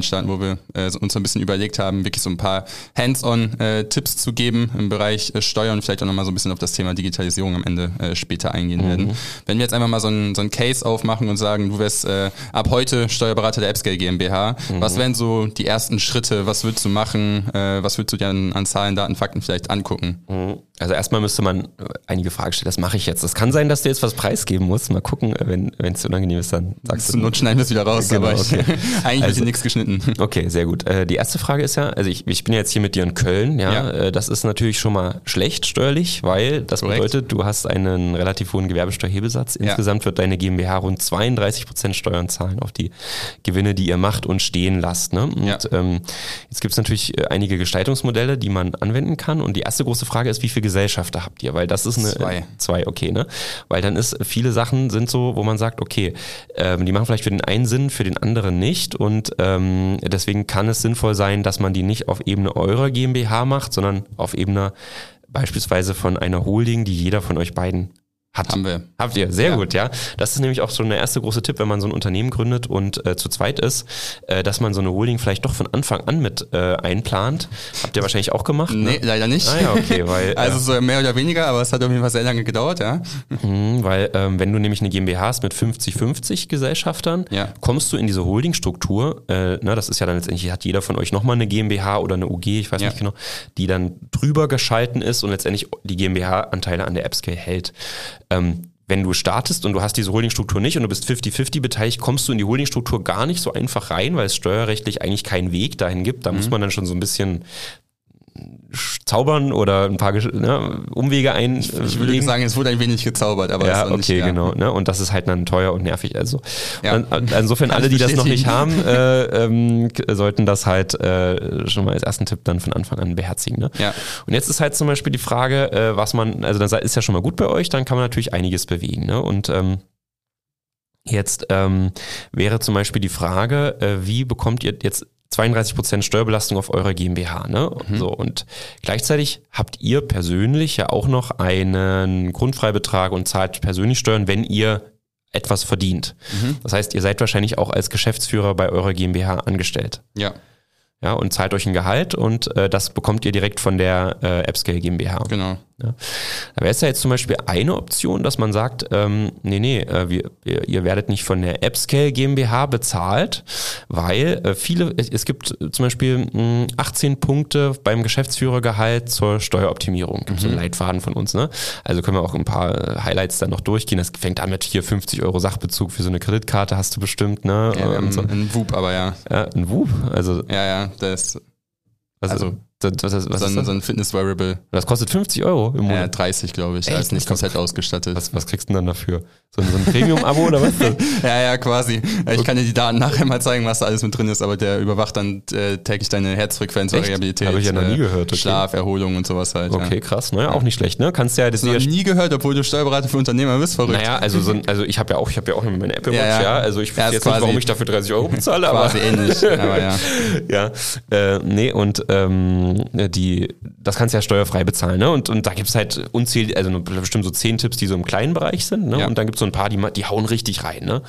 Speaker 2: reinstarten, wo wir äh, uns so ein bisschen überlegt haben, wirklich so ein paar Hands-on-Tipps äh, zu geben im Bereich äh, Steuern und vielleicht auch nochmal so ein bisschen auf das Thema Digitalisierung am Ende äh, später eingehen mhm. werden. Wenn wir jetzt einfach mal so ein, so ein Case aufmachen und sagen, du wärst äh, ab heute Steuerberater der AppScale GmbH, mhm. was wären so die ersten Schritte, was würdest du machen, äh, was würdest du dir an, an Zahlen, Daten, Fakten vielleicht angucken?
Speaker 3: Mhm. Also erstmal müsste man einige Fragen stellen, das mache ich jetzt. Das kann sein, dass du jetzt was preisgeben musst, mal gucken, wenn es zu unangenehm ist, dann sagst du.
Speaker 2: Zur Not schneiden wir es wieder raus,
Speaker 3: genau,
Speaker 2: aber
Speaker 3: okay.
Speaker 2: ich, eigentlich also, wird nichts geschnitten.
Speaker 3: Okay, sehr gut. Äh, die erste Frage ist ja, also ich, ich bin jetzt hier mit dir in Köln, ja, ja. Äh, das ist natürlich schon mal schlecht steuerlich, weil das Korrekt. bedeutet, du hast einen relativ hohen Gewerbesteuerhebesatz. Insgesamt ja. wird deine GmbH rund zweiunddreißig Prozent Steuern zahlen auf die Gewinne, die ihr macht und stehen lasst. Ne? Und ja. ähm, jetzt gibt es natürlich einige Gestaltungsmodelle, die man anwenden kann. Und die erste große Frage ist, wie viele Gesellschafter habt ihr? Weil das ist eine zwei, zwei okay, ne? Weil dann ist viele Sachen sind so, wo man sagt, okay, ähm, die machen vielleicht für den einen Sinn, für den anderen nicht. Und ähm, deswegen kann es sinnvoll sein, dass man die nicht auf Ebene eurer GmbH macht, sondern auf Ebene beispielsweise von einer Holding, die jeder von euch beiden hat.
Speaker 2: Haben wir.
Speaker 3: Habt ihr, sehr
Speaker 2: ja.
Speaker 3: gut, ja. Das ist nämlich auch so der erste große Tipp, wenn man so ein Unternehmen gründet und äh, zu zweit ist, äh, dass man so eine Holding vielleicht doch von Anfang an mit äh, einplant. Habt ihr wahrscheinlich auch gemacht?
Speaker 2: Nee,
Speaker 3: ne?
Speaker 2: leider nicht.
Speaker 3: Ah ja, okay, weil...
Speaker 2: also
Speaker 3: äh,
Speaker 2: so mehr oder weniger, aber es hat auf jeden Fall sehr lange gedauert, ja.
Speaker 3: Mhm, weil ähm, wenn du nämlich eine GmbH hast mit fünfzig fünfzig Gesellschaftern,
Speaker 2: ja.
Speaker 3: kommst du in diese Holdingstruktur, äh, na, das ist ja dann letztendlich, hat jeder von euch nochmal eine GmbH oder eine U G, ich weiß ja. nicht genau, die dann drüber geschalten ist und letztendlich die GmbH-Anteile an der AppScale hält. Ähm, Wenn du startest und du hast diese Holdingstruktur nicht und du bist fünfzig fünfzig beteiligt, kommst du in die Holdingstruktur gar nicht so einfach rein, weil es steuerrechtlich eigentlich keinen Weg dahin gibt. Da mhm. muss man dann schon so ein bisschen zaubern oder ein paar ne, Umwege ein.
Speaker 2: Ich, ich würde sagen, es wurde ein wenig gezaubert, aber
Speaker 3: ja,
Speaker 2: es war
Speaker 3: okay,
Speaker 2: nicht, ja.
Speaker 3: genau. Ne? Und das ist halt dann teuer und nervig. Also
Speaker 2: ja.
Speaker 3: und, insofern alle, die das noch nicht haben, äh, ähm, sollten das halt äh, schon mal als ersten Tipp dann von Anfang an beherzigen. Ne?
Speaker 2: Ja.
Speaker 3: Und jetzt ist halt zum Beispiel die Frage, äh, was man, also das ist ja schon mal gut bei euch, dann kann man natürlich einiges bewegen. Ne? Und ähm, jetzt ähm, wäre zum Beispiel die Frage, äh, wie bekommt ihr jetzt zweiunddreißig Prozent Steuerbelastung auf eurer GmbH, ne? Mhm. So, und gleichzeitig habt ihr persönlich ja auch noch einen Grundfreibetrag und zahlt persönlich Steuern, wenn ihr etwas verdient. Mhm. Das heißt, ihr seid wahrscheinlich auch als Geschäftsführer bei eurer GmbH angestellt.
Speaker 2: Ja.
Speaker 3: Ja, und zahlt euch ein Gehalt und äh, das bekommt ihr direkt von der äh, AppScale GmbH.
Speaker 2: Genau.
Speaker 3: Ja. Da wäre es ja jetzt zum Beispiel eine Option, dass man sagt, ähm, nee, nee, äh, wir, ihr, ihr werdet nicht von der AppScale GmbH bezahlt, weil äh, viele, es gibt zum Beispiel mh, achtzehn Punkte beim Geschäftsführergehalt zur Steueroptimierung. Gibt es mhm. so einen Leitfaden von uns, ne? Also können wir auch ein paar Highlights dann noch durchgehen. Das fängt an mit hier fünfzig Euro Sachbezug für so eine Kreditkarte hast du bestimmt, ne?
Speaker 2: Ja, wir haben
Speaker 3: so.
Speaker 2: ein W U P, aber ja.
Speaker 3: Ja, ein W U P? Also,
Speaker 2: ja, ja, das
Speaker 3: also, also das, was, was
Speaker 2: so,
Speaker 3: ist
Speaker 2: ein,
Speaker 3: das?
Speaker 2: so ein Fitness-Variable.
Speaker 3: Das kostet fünfzig Euro im Monat?
Speaker 2: Ja, dreißig, glaube ich.
Speaker 3: Echt?
Speaker 2: Er ist nicht komplett ausgestattet.
Speaker 3: Was, was kriegst du denn dann dafür? So ein, so ein Premium-Abo oder was?
Speaker 2: ja, ja, quasi. Ich kann dir die Daten nachher mal zeigen, was da alles mit drin ist, aber der überwacht dann äh, täglich deine Herzfrequenz, Variabilität,
Speaker 3: Habe ich ja noch nie gehört. Okay.
Speaker 2: Schlaf, Erholung und sowas halt.
Speaker 3: Okay,
Speaker 2: ja.
Speaker 3: krass. Naja, auch nicht schlecht, ne? Kannst ja das
Speaker 2: hast du noch nie gehört, obwohl du Steuerberater für Unternehmer bist, verrückt.
Speaker 3: Naja, also so ein, also ich habe ja auch, ich habe ja auch meine Apple Watch,
Speaker 2: ja, ja.
Speaker 3: ja. Also ich weiß
Speaker 2: ja,
Speaker 3: jetzt nicht, warum ich dafür dreißig Euro bezahle, aber
Speaker 2: quasi ähnlich. Aber ja.
Speaker 3: ja, äh, nee und ähm, die, das kannst du ja steuerfrei bezahlen, ne? Und und da gibt's halt unzählige, also bestimmt so zehn Tipps, die so im kleinen Bereich sind, ne? Ja. Und dann gibt's so ein paar, die die hauen richtig rein, ne?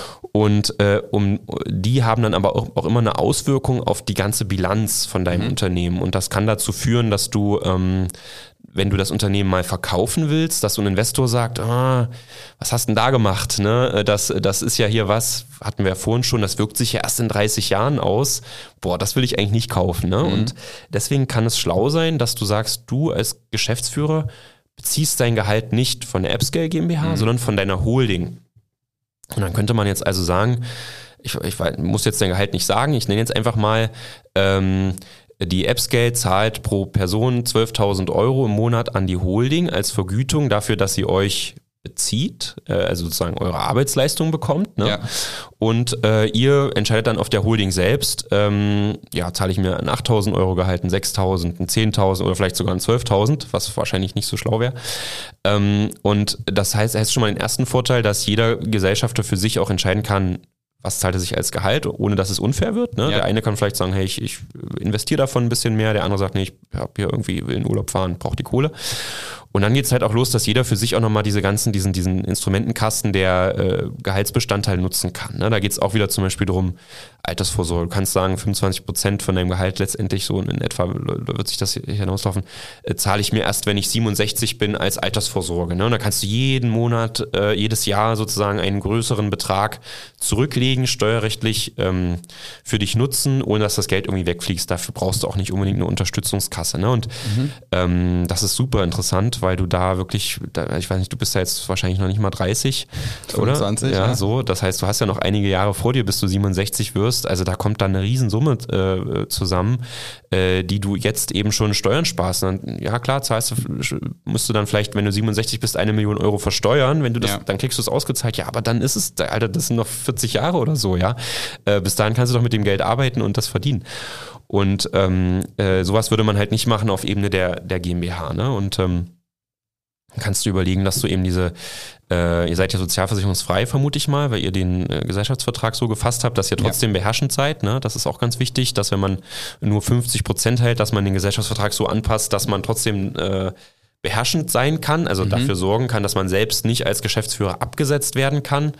Speaker 3: Und äh, um die haben dann aber auch, auch immer eine Auswirkung auf die ganze Bilanz von deinem mhm. Unternehmen. Und das kann dazu führen, dass du, ähm, wenn du das Unternehmen mal verkaufen willst, dass so ein Investor sagt, ah, was hast denn da gemacht? Ne? Das, das ist ja hier was, hatten wir ja vorhin schon, das wirkt sich ja erst in dreißig Jahren aus. Boah, das will ich eigentlich nicht kaufen. Ne? Mhm. Und deswegen kann es schlau sein, dass du sagst, du als Geschäftsführer beziehst dein Gehalt nicht von der AppScale GmbH, mhm. sondern von deiner Holding. Und dann könnte man jetzt also sagen, ich, ich muss jetzt dein Gehalt nicht sagen, ich nenne jetzt einfach mal, ähm, die AppScale zahlt pro Person zwölftausend Euro im Monat an die Holding als Vergütung dafür, dass sie euch bezieht, äh, also sozusagen eure Arbeitsleistung bekommt. Ne? Ja. Und äh, ihr entscheidet dann auf der Holding selbst, ähm, ja, zahle ich mir ein achttausend Euro Gehalt, ein sechstausend, ein zehntausend oder vielleicht sogar ein zwölftausend, was wahrscheinlich nicht so schlau wäre. Ähm, und das heißt, es heißt schon mal den ersten Vorteil, dass jeder Gesellschafter für sich auch entscheiden kann, was zahlt er sich als Gehalt, ohne dass es unfair wird. Ne? Ja. Der eine kann vielleicht sagen, hey, ich, ich investiere davon ein bisschen mehr, der andere sagt, nee, ich hab hier irgendwie will in Urlaub fahren, brauche die Kohle. Und dann geht's halt auch los, dass jeder für sich auch nochmal diese ganzen, diesen, diesen Instrumentenkasten der äh, Gehaltsbestandteil nutzen kann. Ne? Da geht's auch wieder zum Beispiel darum, Altersvorsorge. Du kannst sagen, fünfundzwanzig Prozent von deinem Gehalt letztendlich, so in etwa wird sich das hinauslaufen, äh, zahle ich mir erst, wenn ich siebenundsechzig bin, als Altersvorsorge. Ne? Und da kannst du jeden Monat, äh, jedes Jahr sozusagen einen größeren Betrag zurücklegen, steuerrechtlich ähm, für dich nutzen, ohne dass das Geld irgendwie wegfliegt. Dafür brauchst du auch nicht unbedingt eine Unterstützungskasse. Ne? Und mhm. ähm, das ist super interessant, weil du da wirklich, da, ich weiß nicht, du bist ja jetzt wahrscheinlich noch nicht mal dreißig,
Speaker 2: fünfundzwanzig,
Speaker 3: oder? Ja,
Speaker 2: ja,
Speaker 3: so. Das heißt, du hast ja noch einige Jahre vor dir, bis du siebenundsechzig wirst. Also da kommt dann eine Riesensumme äh, zusammen, äh, die du jetzt eben schon Steuern sparst. Und dann, ja klar, zahlst du, musst du dann vielleicht, wenn du siebenundsechzig bist, eine Million Euro versteuern. Wenn du das, ja. dann kriegst du es ausgezahlt. Ja, aber dann ist es, Alter, das sind noch vierzig Jahre oder so, ja. Äh, bis dahin kannst du doch mit dem Geld arbeiten und das verdienen. Und ähm, äh, sowas würde man halt nicht machen auf Ebene der, der GmbH, ne? Und ähm, kannst du überlegen, dass du eben diese, äh, ihr seid ja sozialversicherungsfrei, vermute ich mal, weil ihr den äh, Gesellschaftsvertrag so gefasst habt, dass ihr trotzdem ja. beherrschend seid, ne? Das ist auch ganz wichtig, dass wenn man nur fünfzig Prozent hält, dass man den Gesellschaftsvertrag so anpasst, dass man trotzdem äh, beherrschend sein kann, also mhm. dafür sorgen kann, dass man selbst nicht als Geschäftsführer abgesetzt werden kann.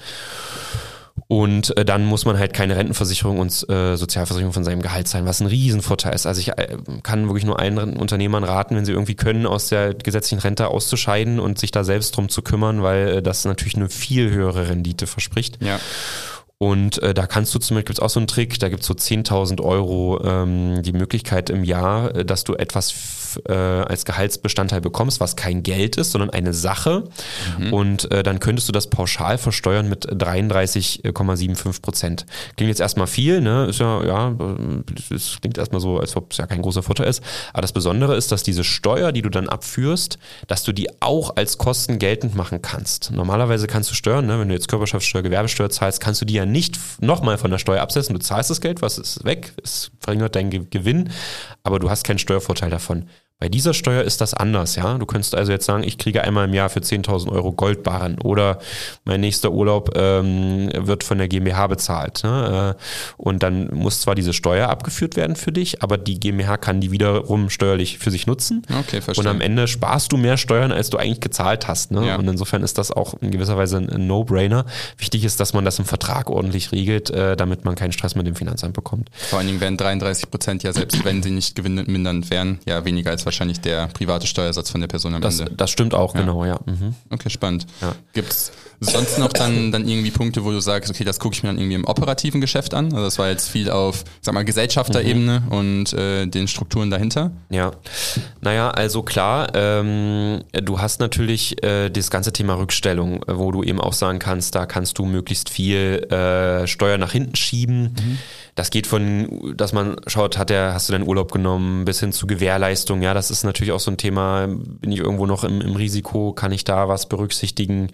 Speaker 3: Und äh, dann muss man halt keine Rentenversicherung und äh, Sozialversicherung von seinem Gehalt zahlen, was ein Riesenvorteil ist. Also ich äh, kann wirklich nur allen Unternehmern raten, wenn sie irgendwie können, aus der gesetzlichen Rente auszuscheiden und sich da selbst drum zu kümmern, weil äh, das natürlich eine viel höhere Rendite verspricht.
Speaker 2: Ja.
Speaker 3: Und äh, da kannst du zum Beispiel, gibt's auch so einen Trick, da gibt's so zehntausend Euro ähm, die Möglichkeit im Jahr, äh, dass du etwas f- äh, als Gehaltsbestandteil bekommst, was kein Geld ist, sondern eine Sache. Mhm. Und äh, dann könntest du das pauschal versteuern mit dreiunddreißig Komma fünfundsiebzig Prozent. Klingt jetzt erstmal viel, ne? Ist ja, ja, es klingt erstmal so, als ob es ja kein großer Vorteil ist. Aber das Besondere ist, dass diese Steuer, die du dann abführst, dass du die auch als Kosten geltend machen kannst. Normalerweise kannst du Steuern, ne? Wenn du jetzt Körperschaftssteuer, Gewerbesteuer zahlst, kannst du die ja nicht nochmal von der Steuer absetzen. Du zahlst das Geld, was ist weg, es verringert deinen Ge- Gewinn, aber du hast keinen Steuervorteil davon. Bei dieser Steuer ist das anders, ja. Du könntest also jetzt sagen, ich kriege einmal im Jahr für zehntausend Euro Goldbarren oder mein nächster Urlaub ähm, wird von der GmbH bezahlt. Ne? Und dann muss zwar diese Steuer abgeführt werden für dich, aber die GmbH kann die wiederum steuerlich für sich nutzen.
Speaker 2: Okay, verstehe.
Speaker 3: Und am Ende sparst du mehr Steuern, als du eigentlich gezahlt hast. Ne?
Speaker 2: Ja.
Speaker 3: Und insofern ist das auch in gewisser Weise ein No-Brainer. Wichtig ist, dass man das im Vertrag ordentlich regelt, äh, damit man keinen Stress mit dem Finanzamt bekommt.
Speaker 2: Vor allen Dingen wären dreiunddreißig Prozent ja, selbst wenn sie nicht gewinnmindernd wären, ja weniger als wahrscheinlich der private Steuersatz von der Person am
Speaker 3: das,
Speaker 2: Ende.
Speaker 3: Das stimmt auch,
Speaker 2: ja.
Speaker 3: genau, ja. Mhm.
Speaker 2: Okay, spannend.
Speaker 3: Ja.
Speaker 2: Gibt es sonst noch dann, dann irgendwie Punkte, wo du sagst, okay, das gucke ich mir dann irgendwie im operativen Geschäft an? Also das war jetzt viel auf, sag mal, Gesellschafterebene mhm. und äh, den Strukturen dahinter.
Speaker 3: Ja, naja, also klar, ähm, du hast natürlich äh, das ganze Thema Rückstellung, wo du eben auch sagen kannst, da kannst du möglichst viel äh, Steuer nach hinten schieben. Mhm. Das geht von, dass man schaut, hat der, hast du deinen Urlaub genommen, bis hin zu Gewährleistung. Ja, das ist natürlich auch so ein Thema, bin ich irgendwo noch im, im Risiko, kann ich da was berücksichtigen?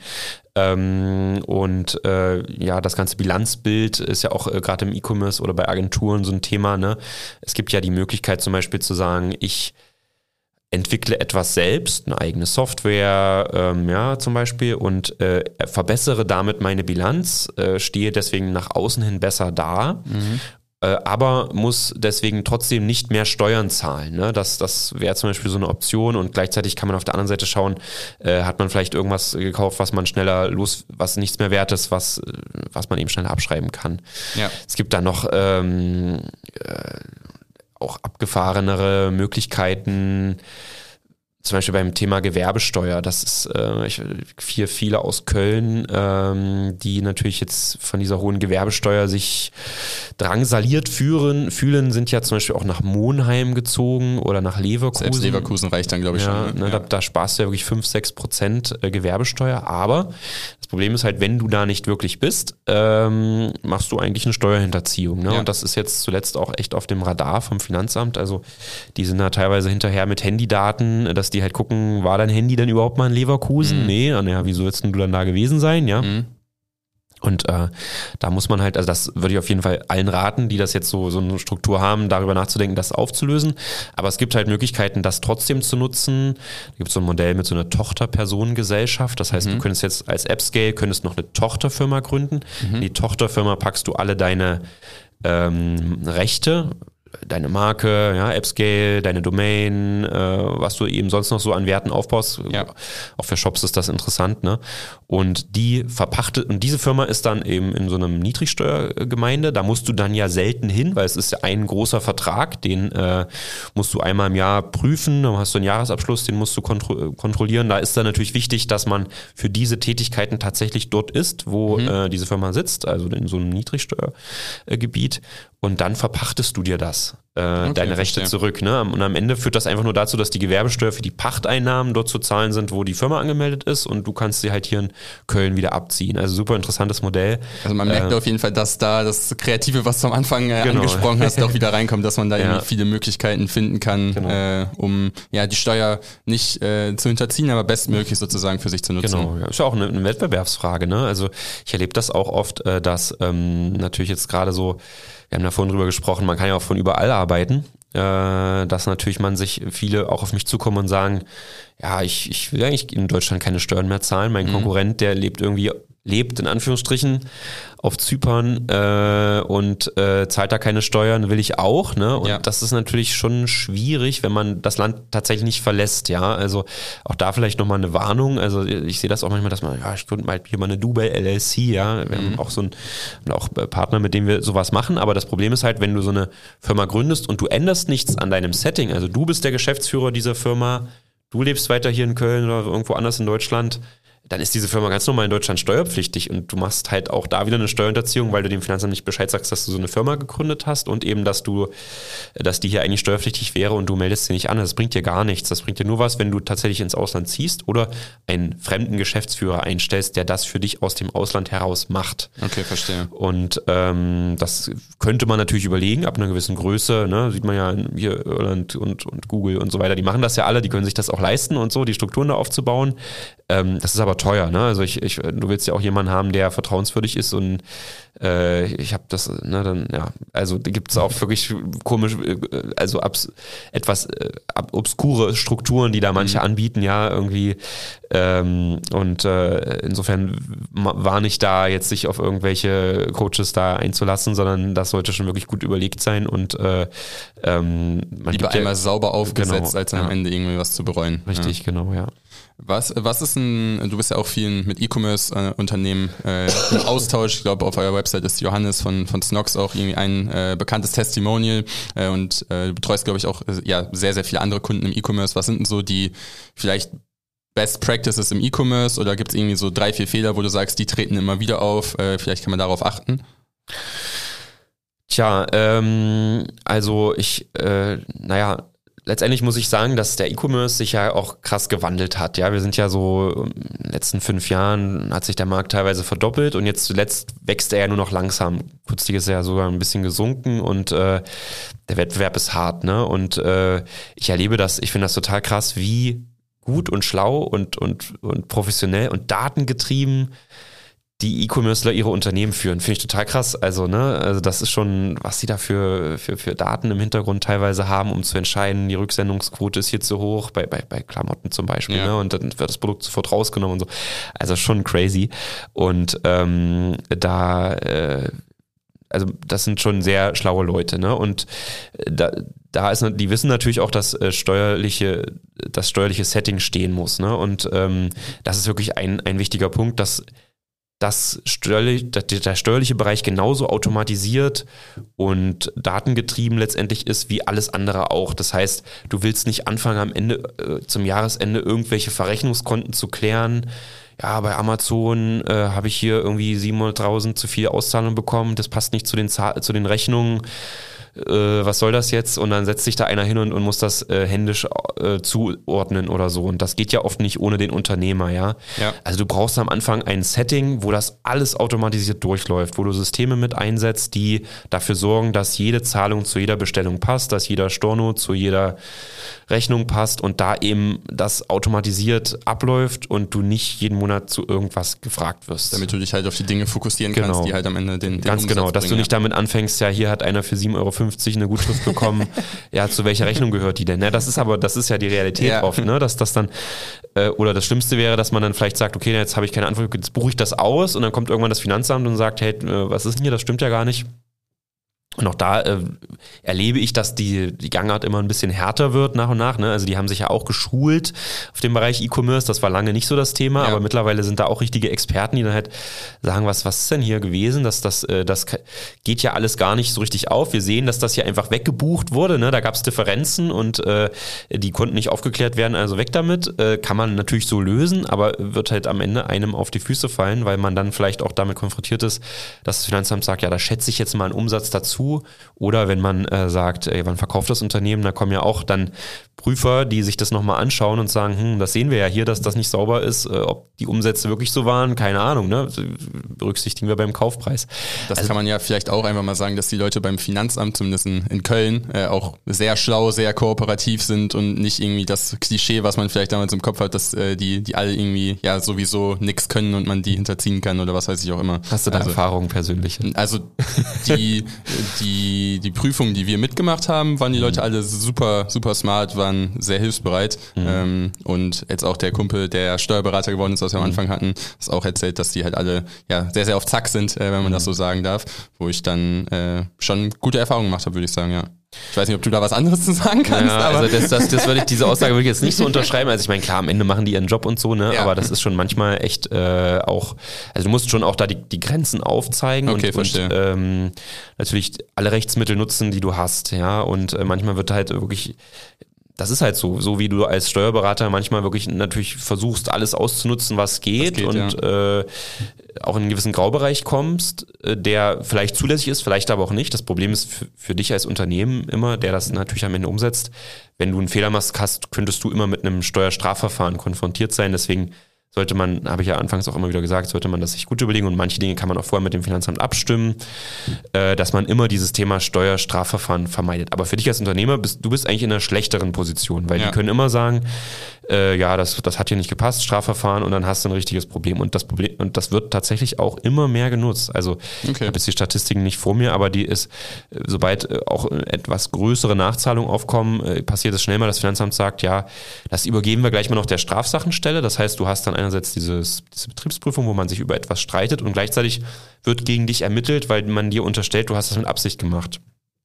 Speaker 3: Ähm, und äh, ja, das ganze Bilanzbild ist ja auch äh, gerade im E-Commerce oder bei Agenturen so ein Thema. Ne? Es gibt ja die Möglichkeit zum Beispiel zu sagen, ich entwickle etwas selbst, eine eigene Software, ähm, ja, zum Beispiel, und äh, verbessere damit meine Bilanz, äh, stehe deswegen nach außen hin besser da, mhm. äh, aber muss deswegen trotzdem nicht mehr Steuern zahlen. Ne? Das, das wäre zum Beispiel so eine Option, und gleichzeitig kann man auf der anderen Seite schauen, äh, hat man vielleicht irgendwas gekauft, was man schneller los, was nichts mehr wert ist, was, was man eben schneller abschreiben kann. Ja. Es gibt da noch ähm, äh, auch abgefahrenere Möglichkeiten, zum Beispiel beim Thema Gewerbesteuer. Das ist äh, ich, viel, viele aus Köln, ähm, die natürlich jetzt von dieser hohen Gewerbesteuer sich drangsaliert führen, fühlen, sind ja zum Beispiel auch nach Monheim gezogen oder nach Leverkusen.
Speaker 2: Selbst Leverkusen reicht dann, glaube ich,
Speaker 3: ja,
Speaker 2: schon. Ne?
Speaker 3: Ne, ja. da, da sparst du ja wirklich fünf, sechs Prozent Gewerbesteuer, aber das Problem ist halt, wenn du da nicht wirklich bist, ähm, machst du eigentlich eine Steuerhinterziehung. Ne? Ja. Und das ist jetzt zuletzt auch echt auf dem Radar vom Finanzamt. Also die sind da teilweise hinterher mit Handydaten, dass die halt gucken, war dein Handy denn überhaupt mal in Leverkusen? Mhm. Nee, naja, wieso willst du dann da gewesen sein? Ja. Mhm. Und äh, da muss man halt, also das würde ich auf jeden Fall allen raten, die das jetzt so, so eine Struktur haben, darüber nachzudenken, das aufzulösen. Aber es gibt halt Möglichkeiten, das trotzdem zu nutzen. Da gibt es so ein Modell mit so einer Tochterpersonengesellschaft. Das heißt, mhm. du könntest jetzt als AppScale, könntest noch eine Tochterfirma gründen. Mhm. In die Tochterfirma packst du alle deine ähm, Rechte, deine Marke, ja, AppScale, deine Domain, äh, was du eben sonst noch so an Werten aufbaust.
Speaker 2: Ja.
Speaker 3: Auch für Shops ist das interessant, ne? Und die verpachtet, und diese Firma ist dann eben in so einem Niedrigsteuergemeinde, da musst du dann ja selten hin, weil es ist ja ein großer Vertrag, den äh, musst du einmal im Jahr prüfen, dann hast du einen Jahresabschluss, den musst du kontro- kontrollieren. Da ist dann natürlich wichtig, dass man für diese Tätigkeiten tatsächlich dort ist, wo mhm. äh, diese Firma sitzt, also in so einem Niedrigsteuergebiet. Und dann verpachtest du dir das, äh, okay, deine Rechte verstehe. zurück. Ne? Und am Ende führt das einfach nur dazu, dass die Gewerbesteuer für die Pachteinnahmen dort zu zahlen sind, wo die Firma angemeldet ist, und du kannst sie halt hier in Köln wieder abziehen. Also super interessantes Modell.
Speaker 2: Also man merkt äh, auf jeden Fall, dass da das Kreative, was du am Anfang äh, genau. angesprochen hast, auch wieder reinkommt, dass man da ja. irgendwie viele Möglichkeiten finden kann, genau. äh, um ja die Steuer nicht äh, zu hinterziehen, aber bestmöglich sozusagen für sich zu nutzen.
Speaker 3: Genau, ja. Ist ja auch eine, eine Wettbewerbsfrage. Ne? Also ich erlebe das auch oft, äh, dass ähm, natürlich jetzt gerade so, wir haben da vorhin drüber gesprochen, man kann ja auch von überall arbeiten, äh, dass natürlich man sich viele auch auf mich zukommen und sagen, ja, ich, ich will eigentlich in Deutschland keine Steuern mehr zahlen. Mein mhm. Konkurrent, der lebt irgendwie, lebt in Anführungsstrichen auf Zypern äh, und äh, zahlt da keine Steuern, will ich auch. Ne? Und ja. das ist natürlich schon schwierig, wenn man das Land tatsächlich nicht verlässt. Ja, also auch da vielleicht nochmal eine Warnung. Also ich sehe das auch manchmal, dass man, ja, ich gründe mal hier mal eine Dubai L L C. Ja, wir mhm. haben auch so ein, auch Partner, mit dem wir sowas machen. Aber das Problem ist halt, wenn du so eine Firma gründest und du änderst nichts an deinem Setting, also du bist der Geschäftsführer dieser Firma, du lebst weiter hier in Köln oder irgendwo anders in Deutschland, dann ist diese Firma ganz normal in Deutschland steuerpflichtig, und du machst halt auch da wieder eine Steuerhinterziehung, weil du dem Finanzamt nicht Bescheid sagst, dass du so eine Firma gegründet hast, und eben, dass du, dass die hier eigentlich steuerpflichtig wäre und du meldest sie nicht an. Das bringt dir gar nichts. Das bringt dir nur was, wenn du tatsächlich ins Ausland ziehst oder einen fremden Geschäftsführer einstellst, der das für dich aus dem Ausland heraus macht.
Speaker 2: Okay, verstehe.
Speaker 3: Und ähm, das könnte man natürlich überlegen, ab einer gewissen Größe, ne, sieht man ja hier Irland und, und Google und so weiter, die machen das ja alle, die können sich das auch leisten und so, die Strukturen da aufzubauen. Ähm, das ist aber teuer, ne? Also ich, ich, du willst ja auch jemanden haben, der vertrauenswürdig ist, und äh, ich habe das, ne, dann, ja, also da gibt es auch wirklich komisch, also abs, etwas äh, obskure Strukturen, die da manche mhm. anbieten, ja, irgendwie, ähm, und äh, insofern war nicht da jetzt sich auf irgendwelche Coaches da einzulassen, sondern das sollte schon wirklich gut überlegt sein, und äh, ähm, man
Speaker 2: lieber einmal ja, sauber aufgesetzt,
Speaker 3: genau,
Speaker 2: als am
Speaker 3: ja.
Speaker 2: Ende irgendwie was zu bereuen.
Speaker 3: Richtig,
Speaker 2: ja.
Speaker 3: genau, ja.
Speaker 2: Was, was ist ein, du bist ja auch viel mit E-Commerce-Unternehmen äh, im Austausch. Ich glaube, auf eurer Website ist Johannes von, von Snox auch irgendwie ein äh, bekanntes Testimonial, äh, und äh, du betreust, glaube ich, auch äh, ja, sehr, sehr viele andere Kunden im E-Commerce. Was sind denn so die vielleicht Best Practices im E-Commerce, oder gibt es irgendwie so drei, vier Fehler, wo du sagst, die treten immer wieder auf? Äh, vielleicht kann man darauf achten.
Speaker 3: Tja, ähm, also ich, äh, naja, letztendlich muss ich sagen, dass der E-Commerce sich ja auch krass gewandelt hat. Ja, wir sind ja so in den letzten fünf Jahren hat sich der Markt teilweise verdoppelt, und jetzt zuletzt wächst er ja nur noch langsam. Kürzlich ist er ja sogar ein bisschen gesunken, und äh, der Wettbewerb ist hart, ne? Und äh, ich erlebe das, ich finde das total krass, wie gut und schlau und, und, und professionell und datengetrieben die E-Commercer ihre Unternehmen führen. Finde ich total krass. Also, ne, also das ist schon, was sie da für, für, für Daten im Hintergrund teilweise haben, um zu entscheiden, die Rücksendungsquote ist hier zu hoch, bei, bei, bei Klamotten zum Beispiel, ja. ne, und dann wird das Produkt sofort rausgenommen und so. Also schon crazy. Und ähm, da, äh, also das sind schon sehr schlaue Leute, ne? Und da, da ist, die wissen natürlich auch, dass äh, steuerliche, das steuerliche Setting stehen muss, ne? Und ähm, das ist wirklich ein, ein wichtiger Punkt, dass das steuerlich, der steuerliche Bereich genauso automatisiert und datengetrieben letztendlich ist wie alles andere auch. Das heißt, du willst nicht anfangen, am Ende, äh, zum Jahresende irgendwelche Verrechnungskonten zu klären. Ja, bei Amazon äh, habe ich hier irgendwie siebenhunderttausend zu viel Auszahlung bekommen, das passt nicht zu den, Zahl- zu den Rechnungen. Äh, was soll das jetzt? Und dann setzt sich da einer hin und, und muss das äh, händisch äh, zuordnen oder so. Und das geht ja oft nicht ohne den Unternehmer, ja?
Speaker 2: ja.
Speaker 3: Also du brauchst am Anfang ein Setting, wo das alles automatisiert durchläuft, wo du Systeme mit einsetzt, die dafür sorgen, dass jede Zahlung zu jeder Bestellung passt, dass jeder Storno zu jeder Rechnung passt und da eben das automatisiert abläuft und du nicht jeden Monat zu irgendwas gefragt wirst.
Speaker 2: Damit du dich halt auf die Dinge fokussieren
Speaker 3: genau.
Speaker 2: kannst, die halt am Ende den, den
Speaker 3: Ganz
Speaker 2: Umsatz
Speaker 3: genau, dass
Speaker 2: bringen,
Speaker 3: du nicht
Speaker 2: ja.
Speaker 3: damit anfängst, ja, hier hat einer für sieben Euro fünfzig eine Gutschrift bekommen, ja, zu welcher Rechnung gehört die denn? Ja, das ist aber, das ist ja die Realität ja. oft, ne? Dass das dann, äh, oder das Schlimmste wäre, dass man dann vielleicht sagt, okay, jetzt habe ich keine Antwort, jetzt buche ich das aus und dann kommt irgendwann das Finanzamt und sagt, hey, äh, was ist denn hier, das stimmt ja gar nicht. Und auch da äh, erlebe ich, dass die, die Gangart immer ein bisschen härter wird nach und nach. Ne? Also die haben sich ja auch geschult auf dem Bereich E-Commerce. Das war lange nicht so das Thema, ja. aber mittlerweile sind da auch richtige Experten, die dann halt sagen, was, was ist denn hier gewesen? Das, das, äh, das geht ja alles gar nicht so richtig auf. Wir sehen, dass das hier einfach weggebucht wurde. Ne? Da gab es Differenzen und äh, die konnten nicht aufgeklärt werden, also weg damit. Äh, kann man natürlich so lösen, aber wird halt am Ende einem auf die Füße fallen, weil man dann vielleicht auch damit konfrontiert ist, dass das Finanzamt sagt, ja, da schätze ich jetzt mal einen Umsatz dazu. Oder wenn man äh, sagt, ey, wann verkauft das Unternehmen, da kommen ja auch dann Prüfer, die sich das nochmal anschauen und sagen, hm, das sehen wir ja hier, dass das nicht sauber ist, äh, ob die Umsätze wirklich so waren, keine Ahnung, ne? Berücksichtigen wir beim Kaufpreis.
Speaker 2: Das
Speaker 3: also,
Speaker 2: kann man ja vielleicht auch einfach mal sagen, dass die Leute beim Finanzamt, zumindest in, in Köln, äh, auch sehr schlau, sehr kooperativ sind und nicht irgendwie das Klischee, was man vielleicht damals im Kopf hat, dass äh, die, die alle irgendwie ja sowieso nichts können und man die hinterziehen kann oder was weiß ich auch immer.
Speaker 3: Hast du da
Speaker 2: also,
Speaker 3: Erfahrungen persönlich?
Speaker 2: Also die, die, die Prüfungen, die wir mitgemacht haben, waren die Leute alle super, super smart, waren sehr hilfsbereit. Mhm. Ähm, und jetzt auch der Kumpel, der Steuerberater geworden ist, was wir am Anfang hatten, ist auch erzählt, dass die halt alle ja sehr, sehr auf Zack sind, äh, wenn man mhm. das so sagen darf, wo ich dann äh, schon gute Erfahrungen gemacht habe, würde ich sagen, ja. Ich weiß nicht, ob du da was anderes zu sagen kannst.
Speaker 3: Ja,
Speaker 2: aber
Speaker 3: also das, das, das würde ich, diese Aussage würde ich jetzt nicht so unterschreiben. Also ich meine, klar, am Ende machen die ihren Job und so, ne? Ja. Aber das ist schon manchmal echt äh, auch, also du musst schon auch da die, die Grenzen aufzeigen
Speaker 2: okay,
Speaker 3: und,
Speaker 2: verstehe.
Speaker 3: und ähm, natürlich alle Rechtsmittel nutzen, die du hast, ja. Und äh, manchmal wird halt wirklich, das ist halt so, so wie du als Steuerberater manchmal wirklich natürlich versuchst, alles auszunutzen, was geht,
Speaker 2: geht
Speaker 3: und
Speaker 2: ja.
Speaker 3: äh, auch in einen gewissen Graubereich kommst, äh, der vielleicht zulässig ist, vielleicht aber auch nicht. Das Problem ist für, für dich als Unternehmen immer, der das natürlich am Ende umsetzt, wenn du einen Fehler machst, hast, könntest du immer mit einem Steuerstrafverfahren konfrontiert sein. Deswegen sollte man, habe ich ja anfangs auch immer wieder gesagt, sollte man das sich gut überlegen und manche Dinge kann man auch vorher mit dem Finanzamt abstimmen, äh, dass man immer dieses Thema Steuerstrafverfahren vermeidet. Aber für dich als Unternehmer, bist du bist eigentlich in einer schlechteren Position, weil ja. die können immer sagen, äh, ja, das, das hat hier nicht gepasst, Strafverfahren, und dann hast du ein richtiges Problem. Und das Problem, und das wird tatsächlich auch immer mehr genutzt. Also okay. ich habe jetzt die Statistiken nicht vor mir, aber die ist, sobald äh, auch etwas größere Nachzahlungen aufkommen, äh, passiert es schnell mal, das Finanzamt sagt, ja, das übergeben wir gleich mal noch der Strafsachenstelle. Das heißt, du hast dann einerseits dieses, diese Betriebsprüfung, wo man sich über etwas streitet, und gleichzeitig wird gegen dich ermittelt, weil man dir unterstellt, du hast das mit Absicht gemacht.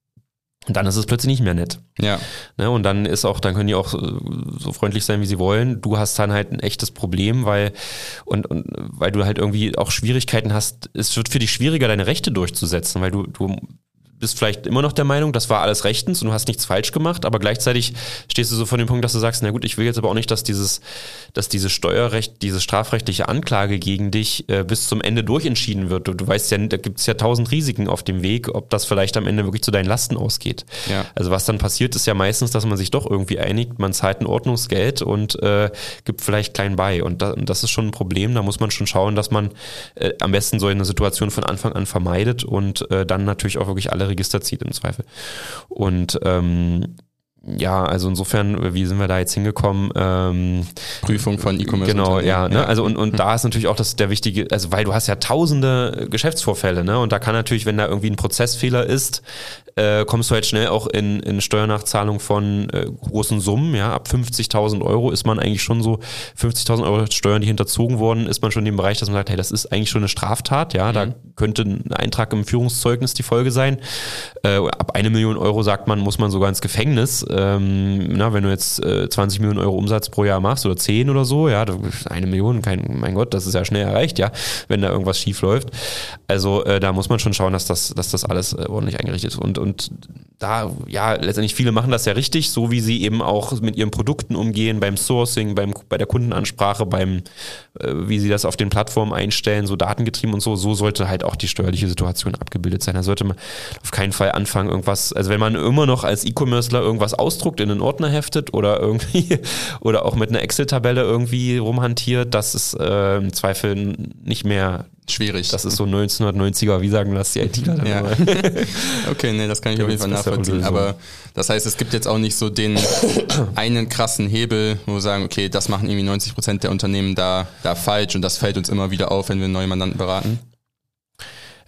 Speaker 3: Und dann ist es plötzlich nicht mehr nett.
Speaker 2: Ja.
Speaker 3: Ne, und dann ist auch, dann können die auch so freundlich sein, wie sie wollen. Du hast dann halt ein echtes Problem, weil, und, und, weil du halt irgendwie auch Schwierigkeiten hast. Es wird für dich schwieriger, deine Rechte durchzusetzen, weil du, du bist vielleicht immer noch der Meinung, das war alles rechtens und du hast nichts falsch gemacht, aber gleichzeitig stehst du so vor dem Punkt, dass du sagst, na gut, ich will jetzt aber auch nicht, dass dieses, dass dieses Steuerrecht, diese strafrechtliche Anklage gegen dich äh, bis zum Ende durchentschieden wird. Du, du weißt ja, da gibt es ja tausend Risiken auf dem Weg, ob das vielleicht am Ende wirklich zu deinen Lasten ausgeht. Ja. Also was dann passiert, ist ja meistens, dass man sich doch irgendwie einigt, man zahlt ein Ordnungsgeld und äh, gibt vielleicht klein bei, und, da, und das ist schon ein Problem. Da muss man schon schauen, dass man äh, am besten so eine Situation von Anfang an vermeidet und äh, dann natürlich auch wirklich alle Register zieht im Zweifel. Und ähm, ja, also insofern, wie sind wir da jetzt hingekommen? Ähm,
Speaker 2: Prüfung von E-Commerce.
Speaker 3: Genau, ja, ne?
Speaker 2: ja.
Speaker 3: Also und, und mhm. da ist natürlich auch das der wichtige, also weil du hast ja tausende Geschäftsvorfälle, ne? Und da kann natürlich, wenn da irgendwie ein Prozessfehler ist, äh, kommst du halt schnell auch in, in Steuernachzahlung von äh, großen Summen, ja, ab fünfzigtausend Euro ist man eigentlich schon so, fünfzigtausend Euro Steuern, die hinterzogen wurden, ist man schon in dem Bereich, dass man sagt, hey, das ist eigentlich schon eine Straftat, ja, mhm. da könnte ein Eintrag im Führungszeugnis die Folge sein. Äh, ab eine Million Euro, sagt man, muss man sogar ins Gefängnis. Ähm, na, wenn du jetzt äh, zwanzig Millionen Euro Umsatz pro Jahr machst oder zehn oder so, ja, eine Million, kein, mein Gott, das ist ja schnell erreicht, ja, wenn da irgendwas schief läuft. Also äh, da muss man schon schauen, dass das, dass das alles äh, ordentlich eingerichtet ist. Und, und da, ja, letztendlich viele machen das ja richtig, so wie sie eben auch mit ihren Produkten umgehen, beim Sourcing, beim, bei der Kundenansprache, beim, äh, wie sie das auf den Plattformen einstellen, so datengetrieben und so, so sollte halt auch die steuerliche Situation abgebildet sein. Da sollte man auf keinen Fall anfangen, irgendwas, also wenn man immer noch als E-Commercer irgendwas ausdruckt, in einen Ordner heftet oder irgendwie, oder auch mit einer Excel-Tabelle irgendwie rumhantiert, das ist äh, im Zweifel nicht mehr
Speaker 2: schwierig.
Speaker 3: Das ist so neunzehnhundertneunziger, wie sagen das die ITler dann
Speaker 2: ja.
Speaker 3: mal?
Speaker 2: Okay, nee, das kann ich auf jeden Fall nachvollziehen. Aber das heißt, es gibt jetzt auch nicht so den einen krassen Hebel, wo wir sagen, okay, das machen irgendwie neunzig Prozent der Unternehmen da, da falsch und das fällt uns immer wieder auf, wenn wir neue Mandanten beraten.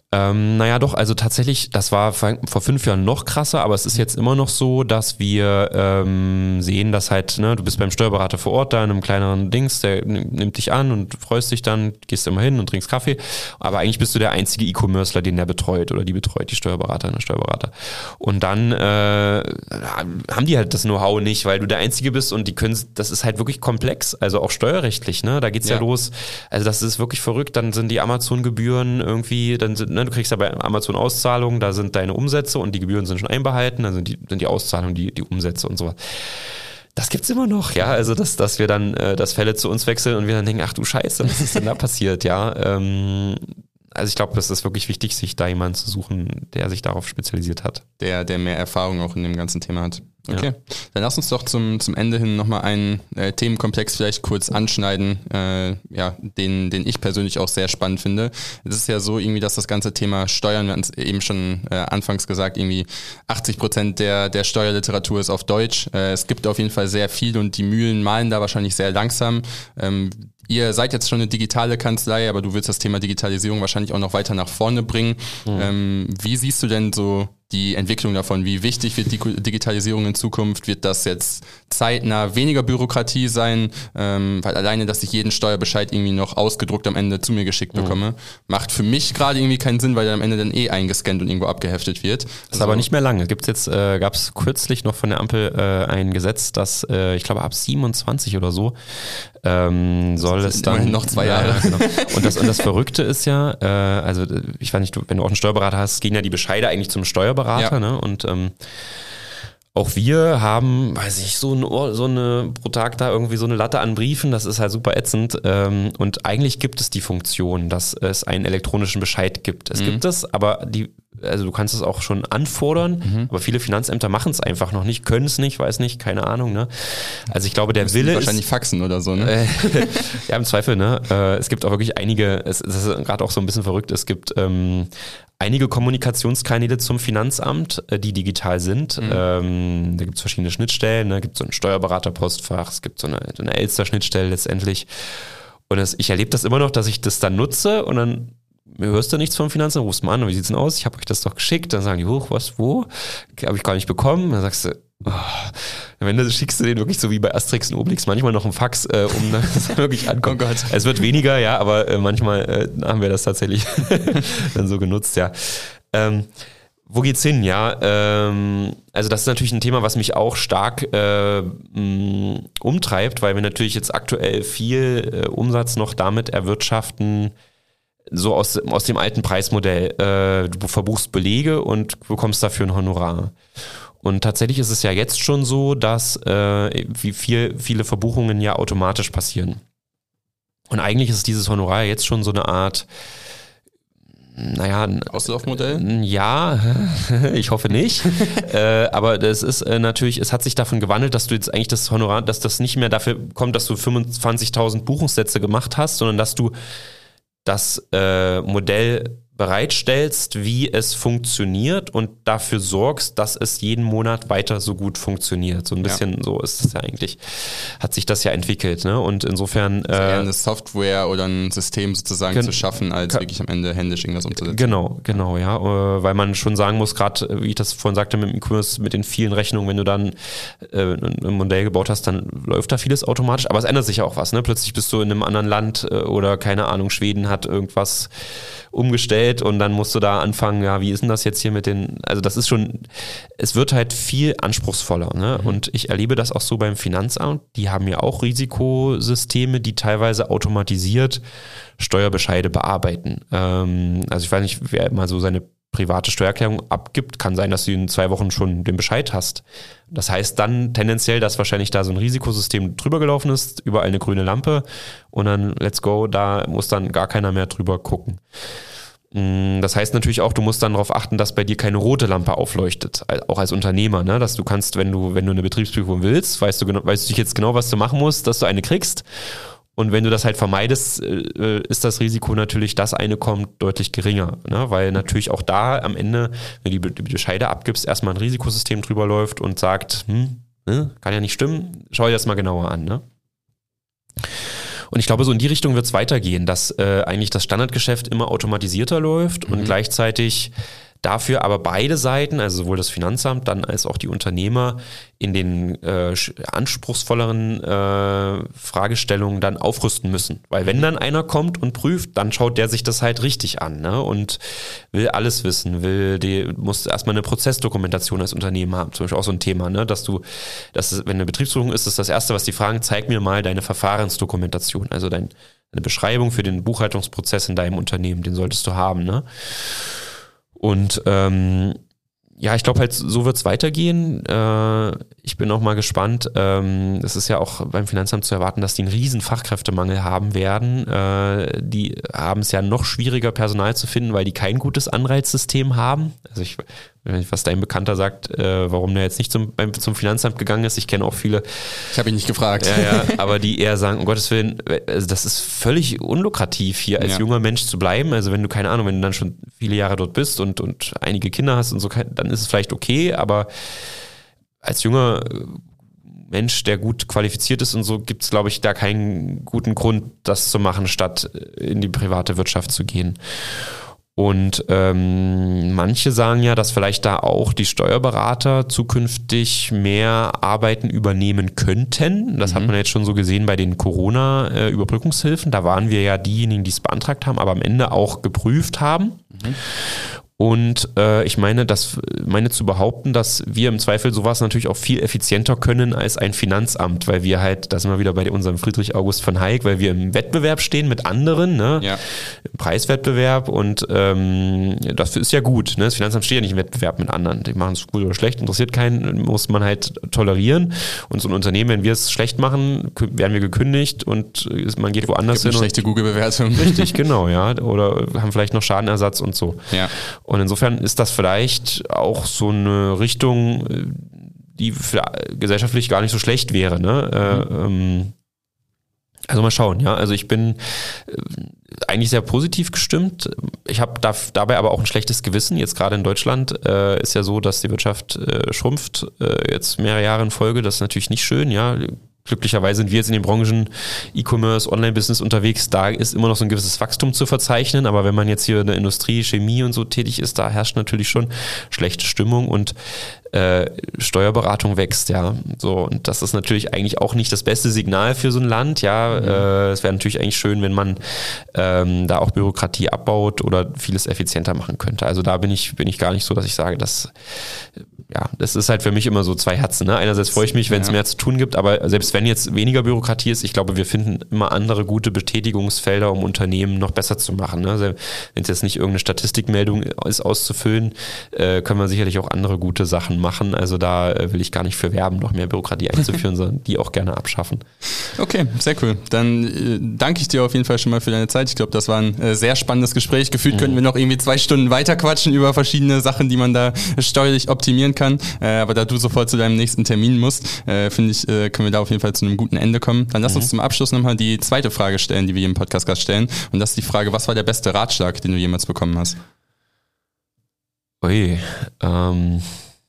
Speaker 3: Ähm, naja, doch, also tatsächlich, das war vor fünf Jahren noch krasser, aber es ist jetzt immer noch so, dass wir ähm, sehen, dass halt, ne, du bist beim Steuerberater vor Ort da in einem kleineren Dings, der nimmt dich an und freust dich dann, gehst immer hin und trinkst Kaffee, aber eigentlich bist du der einzige E-Commercer, den der betreut oder die betreut, die Steuerberaterin, der Steuerberater. Und dann äh, haben die halt das Know-how nicht, weil du der Einzige bist und die können, das ist halt wirklich komplex, also auch steuerrechtlich, ne, da geht's ja, ja los, also das ist wirklich verrückt, dann sind die Amazon-Gebühren irgendwie, dann sind, ne, du kriegst ja bei Amazon Auszahlungen, da sind deine Umsätze und die Gebühren sind schon einbehalten, dann sind die, sind die Auszahlungen, die, die Umsätze und so. Das gibt's immer noch, ja, also dass, dass wir dann, äh, dass Fälle zu uns wechseln und wir dann denken, ach du Scheiße, was ist denn da passiert, ja, ähm, also ich glaube, es ist wirklich wichtig, sich da jemanden zu suchen, der sich darauf spezialisiert hat.
Speaker 2: Der, der mehr Erfahrung auch in dem ganzen Thema hat. Okay,
Speaker 3: Ja.
Speaker 2: Dann lass uns doch zum, zum Ende hin nochmal einen äh, Themenkomplex vielleicht kurz anschneiden, äh, ja, den, den ich persönlich auch sehr spannend finde. Es ist ja so irgendwie, dass das ganze Thema Steuern, wir hatten es eben schon äh, anfangs gesagt, irgendwie achtzig Prozent der, der Steuerliteratur ist auf Deutsch. Äh, es gibt auf jeden Fall sehr viel und die Mühlen malen da wahrscheinlich sehr langsam. Ähm, Ihr seid jetzt schon eine digitale Kanzlei, aber du willst das Thema Digitalisierung wahrscheinlich auch noch weiter nach vorne bringen. Mhm. Ähm, wie siehst du denn so die Entwicklung davon? Wie wichtig wird die Digitalisierung in Zukunft? Wird das jetzt zeitnah weniger Bürokratie sein? Ähm, weil alleine, dass ich jeden Steuerbescheid irgendwie noch ausgedruckt am Ende zu mir geschickt bekomme, mhm. macht für mich gerade irgendwie keinen Sinn, weil der am Ende dann eh eingescannt und irgendwo abgeheftet wird.
Speaker 3: Das ist also, aber nicht mehr lange. Gibt's jetzt, äh, gab es kürzlich noch von der Ampel äh, ein Gesetz, das äh, ich glaube ab siebenundzwanzig oder so ähm, soll es dann
Speaker 2: noch zwei Jahre.
Speaker 3: Ja, genau. Und das und das Verrückte ist ja, äh, also ich weiß nicht, wenn du auch einen Steuerberater hast, gehen ja die Bescheide eigentlich zum Steuerberater, ja. ne? Und ähm, auch wir haben, weiß ich, so, ein, so eine pro Tag da irgendwie so eine Latte an Briefen, das ist halt super ätzend. Ähm, und eigentlich gibt es die Funktion, dass es einen elektronischen Bescheid gibt. Es mhm. gibt es, aber die, also du kannst es auch schon anfordern, mhm. aber viele Finanzämter machen es einfach noch nicht, können es nicht, weiß nicht, keine Ahnung. Ne? Also ich glaube, der Wille ist...
Speaker 2: Wahrscheinlich faxen oder so, ne?
Speaker 3: Äh, ja, im Zweifel, ne? Äh, es gibt auch wirklich einige, es, es ist gerade auch so ein bisschen verrückt, es gibt... Ähm, einige Kommunikationskanäle zum Finanzamt, die digital sind. Mhm. Ähm, da gibt es verschiedene Schnittstellen. Da ne? gibt es so ein Steuerberaterpostfach, es gibt so eine, so eine Elster-Schnittstelle letztendlich. Und das, ich erlebe das immer noch, dass ich das dann nutze und dann hörst du nichts vom Finanzamt, rufst mal an, wie sieht's denn aus? Ich habe euch das doch geschickt. Dann sagen die, hoch, was, wo? Habe ich gar nicht bekommen. Dann sagst du, oh. Wenn du schickst du den wirklich so wie bei Asterix und Obelix manchmal noch einen Fax, äh, um dass er wirklich ankommt. Oh Gott. Es wird weniger, ja, aber äh, manchmal äh, haben wir das tatsächlich dann so genutzt, ja. Ähm, wo geht's hin? Ja, ähm, also das ist natürlich ein Thema, was mich auch stark äh, mh, umtreibt, weil wir natürlich jetzt aktuell viel äh, Umsatz noch damit erwirtschaften, so aus, aus dem alten Preismodell. Äh, du verbuchst Belege und bekommst dafür ein Honorar. Und tatsächlich ist es ja jetzt schon so, dass äh, wie viel, viele Verbuchungen ja automatisch passieren. Und eigentlich ist dieses Honorar jetzt schon so eine Art, naja, ein
Speaker 2: Auslaufmodell?
Speaker 3: Ja, ich hoffe nicht. äh, aber das ist äh, natürlich, es hat sich davon gewandelt, dass du jetzt eigentlich das Honorar, dass das nicht mehr dafür kommt, dass du fünfundzwanzigtausend Buchungssätze gemacht hast, sondern dass du das äh, Modell bereitstellst, wie es funktioniert und dafür sorgst, dass es jeden Monat weiter so gut funktioniert. So ein bisschen ja. so ist es ja eigentlich, hat sich das ja entwickelt. Ne? Und insofern...
Speaker 2: Also eher eine Software oder ein System sozusagen gen- zu schaffen, als ka- wirklich am Ende händisch irgendwas umzusetzen.
Speaker 3: Genau, genau, ja. Weil man schon sagen muss, gerade wie ich das vorhin sagte mit dem E-Commerce, mit den vielen Rechnungen, wenn du dann äh, ein Modell gebaut hast, dann läuft da vieles automatisch. Aber es ändert sich ja auch was. Ne? Plötzlich bist du in einem anderen Land äh, oder keine Ahnung, Schweden hat irgendwas umgestellt und dann musst du da anfangen, ja, wie ist denn das jetzt hier mit den, also das ist schon, es wird halt viel anspruchsvoller, ne? Mhm. Und ich erlebe das auch so beim Finanzamt, die haben ja auch Risikosysteme, die teilweise automatisiert Steuerbescheide bearbeiten. Ähm, also ich weiß nicht, wer mal so seine private Steuererklärung abgibt, kann sein, dass du in zwei Wochen schon den Bescheid hast. Das heißt dann tendenziell, dass wahrscheinlich da so ein Risikosystem drüber gelaufen ist, überall eine grüne Lampe und dann let's go, da muss dann gar keiner mehr drüber gucken. Das heißt natürlich auch, du musst dann darauf achten, dass bei dir keine rote Lampe aufleuchtet, auch als Unternehmer, ne? Dass du kannst, wenn du, wenn du eine Betriebsprüfung willst, weißt du, weißt du jetzt genau, was du machen musst, dass du eine kriegst. Und wenn du das halt vermeidest, ist das Risiko natürlich, dass eine kommt, deutlich geringer. Ne? Weil natürlich auch da am Ende, wenn du die Bescheide abgibst, erstmal ein Risikosystem drüber läuft und sagt, hm, ne? Kann ja nicht stimmen, schau dir das mal genauer an. Ne? Und ich glaube, so in die Richtung wird es weitergehen, dass äh, eigentlich das Standardgeschäft immer automatisierter läuft mhm. und gleichzeitig dafür aber beide Seiten, also sowohl das Finanzamt dann als auch die Unternehmer in den äh, anspruchsvolleren äh, Fragestellungen dann aufrüsten müssen. Weil wenn dann einer kommt und prüft, dann schaut der sich das halt richtig an, ne? Und will alles wissen, will die, muss erstmal eine Prozessdokumentation als Unternehmen haben. Zum Beispiel auch so ein Thema, ne? Dass du, dass, wenn eine Betriebsprüfung ist, ist das Erste, was die fragen, zeig mir mal deine Verfahrensdokumentation, also dein, eine Beschreibung für den Buchhaltungsprozess in deinem Unternehmen, den solltest du haben, ne? Und ähm, ja, ich glaube halt, so wird es weitergehen. Äh, ich bin auch mal gespannt. Ähm, es ist ja auch beim Finanzamt zu erwarten, dass die einen riesen Fachkräftemangel haben werden. Äh, die haben es ja noch schwieriger, Personal zu finden, weil die kein gutes Anreizsystem haben. Also ich was dein Bekannter sagt, äh, warum der jetzt nicht zum, beim, zum Finanzamt gegangen ist. Ich kenne auch viele.
Speaker 2: Ich habe ihn nicht gefragt.
Speaker 3: Ja, ja, aber die eher sagen, um Gottes Willen, also das ist völlig unlukrativ, hier als ja. junger Mensch zu bleiben. Also wenn du, keine Ahnung, wenn du dann schon viele Jahre dort bist und, und einige Kinder hast und so, dann ist es vielleicht okay, aber als junger Mensch, der gut qualifiziert ist und so, gibt es, glaube ich, da keinen guten Grund, das zu machen, statt in die private Wirtschaft zu gehen. Und ähm, manche sagen ja, dass vielleicht da auch die Steuerberater zukünftig mehr Arbeiten übernehmen könnten. Das mhm. hat man jetzt schon so gesehen bei den Corona-Überbrückungshilfen. Da waren wir ja diejenigen, die es beantragt haben, aber am Ende auch geprüft haben. Mhm. Und äh, ich meine, das meine zu behaupten, dass wir im Zweifel sowas natürlich auch viel effizienter können als ein Finanzamt, weil wir halt, da sind wir wieder bei unserem Friedrich August von Hayek, weil wir im Wettbewerb stehen mit anderen, ne? Ja. Im Preiswettbewerb und ähm, das ist ja gut, ne? Das Finanzamt steht ja nicht im Wettbewerb mit anderen, die machen es gut oder schlecht, interessiert keinen, muss man halt tolerieren und so ein Unternehmen, wenn wir es schlecht machen, werden wir gekündigt und man geht woanders hin.
Speaker 2: Eine schlechte Google-Bewertung.
Speaker 3: Richtig, genau, ja, oder haben vielleicht noch Schadenersatz und so.
Speaker 2: Ja.
Speaker 3: Und insofern ist das vielleicht auch so eine Richtung, die gesellschaftlich gar nicht so schlecht wäre, ne? Mhm. Ähm, also mal schauen, ja. Also ich bin eigentlich sehr positiv gestimmt. Ich habe da, dabei aber auch ein schlechtes Gewissen. Jetzt gerade in Deutschland äh, ist ja so, dass die Wirtschaft äh, schrumpft, äh, jetzt mehrere Jahre in Folge. Das ist natürlich nicht schön, ja. Glücklicherweise sind wir jetzt in den Branchen E-Commerce, Online-Business unterwegs, da ist immer noch so ein gewisses Wachstum zu verzeichnen, aber wenn man jetzt hier in der Industrie, Chemie und so tätig ist, da herrscht natürlich schon schlechte Stimmung und äh, Steuerberatung wächst, ja, so, und das ist natürlich eigentlich auch nicht das beste Signal für so ein Land, ja, mhm. äh, es wäre natürlich eigentlich schön, wenn man ähm, da auch Bürokratie abbaut oder vieles effizienter machen könnte, also da bin ich, bin ich gar nicht so, dass ich sage, dass ja, das ist halt für mich immer so zwei Herzen, ne? Einerseits freue ich mich, wenn es ja. mehr zu tun gibt, aber selbst wenn jetzt weniger Bürokratie ist, ich glaube, wir finden immer andere gute Betätigungsfelder, um Unternehmen noch besser zu machen, ne? Also wenn es jetzt nicht irgendeine Statistikmeldung ist auszufüllen, äh, können wir sicherlich auch andere gute Sachen machen, also da äh, will ich gar nicht für werben, noch mehr Bürokratie einzuführen, sondern die auch gerne abschaffen.
Speaker 2: Okay, sehr cool. Dann äh, danke ich dir auf jeden Fall schon mal für deine Zeit. Ich glaube, das war ein äh, sehr spannendes Gespräch. Gefühlt mhm. könnten wir noch irgendwie zwei Stunden weiter quatschen über verschiedene Sachen, die man da steuerlich optimieren kann. Äh, aber da du sofort zu deinem nächsten Termin musst, äh, finde ich, äh, können wir da auf jeden Fall zu einem guten Ende kommen. Dann lass mhm. uns zum Abschluss nochmal die zweite Frage stellen, die wir jedem Podcast-Gast stellen. Und das ist die Frage, was war der beste Ratschlag, den du jemals bekommen hast?
Speaker 3: Ui, ähm,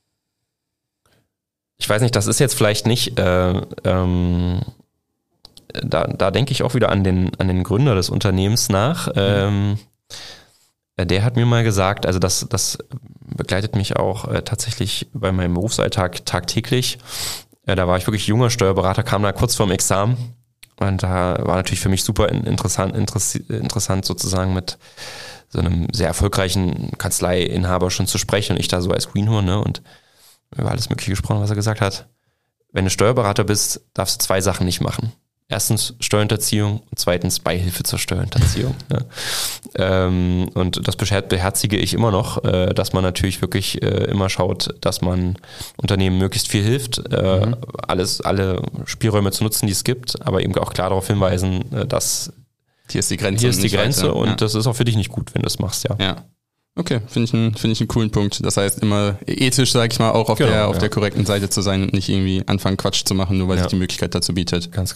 Speaker 3: ich weiß nicht, das ist jetzt vielleicht nicht, äh, ähm, da, da denke ich auch wieder an den, an den Gründer des Unternehmens nach. Mhm. Ähm, Der hat mir mal gesagt, also das, das begleitet mich auch äh, tatsächlich bei meinem Berufsalltag tagtäglich. Äh, da war ich wirklich junger Steuerberater, kam da kurz vorm Examen und da war natürlich für mich super interessant, interessi- interessant sozusagen mit so einem sehr erfolgreichen Kanzleiinhaber schon zu sprechen und ich da so als Greenhorn, ne, und über alles Mögliche gesprochen, was er gesagt hat. Wenn du Steuerberater bist, darfst du zwei Sachen nicht machen. Erstens Steuerhinterziehung und zweitens Beihilfe zur Steuerhinterziehung. Ja. Ähm, und das beherzige ich immer noch, äh, dass man natürlich wirklich äh, immer schaut, dass man Unternehmen möglichst viel hilft, äh, mhm. alles, alle Spielräume zu nutzen, die es gibt, aber eben auch klar darauf hinweisen, äh, dass
Speaker 2: hier ist die Grenze,
Speaker 3: hier ist die Grenze
Speaker 2: weiter.
Speaker 3: Und
Speaker 2: ja.
Speaker 3: das ist auch für dich nicht gut, wenn du es machst, ja.
Speaker 2: Ja. Okay, finde ich, einen, find ich einen coolen Punkt. Das heißt, immer ethisch, sag ich mal, auch auf, genau, der, auf ja. der korrekten Seite zu sein und nicht irgendwie anfangen, Quatsch zu machen, nur weil ja. sich die Möglichkeit dazu bietet.
Speaker 3: Ganz genau.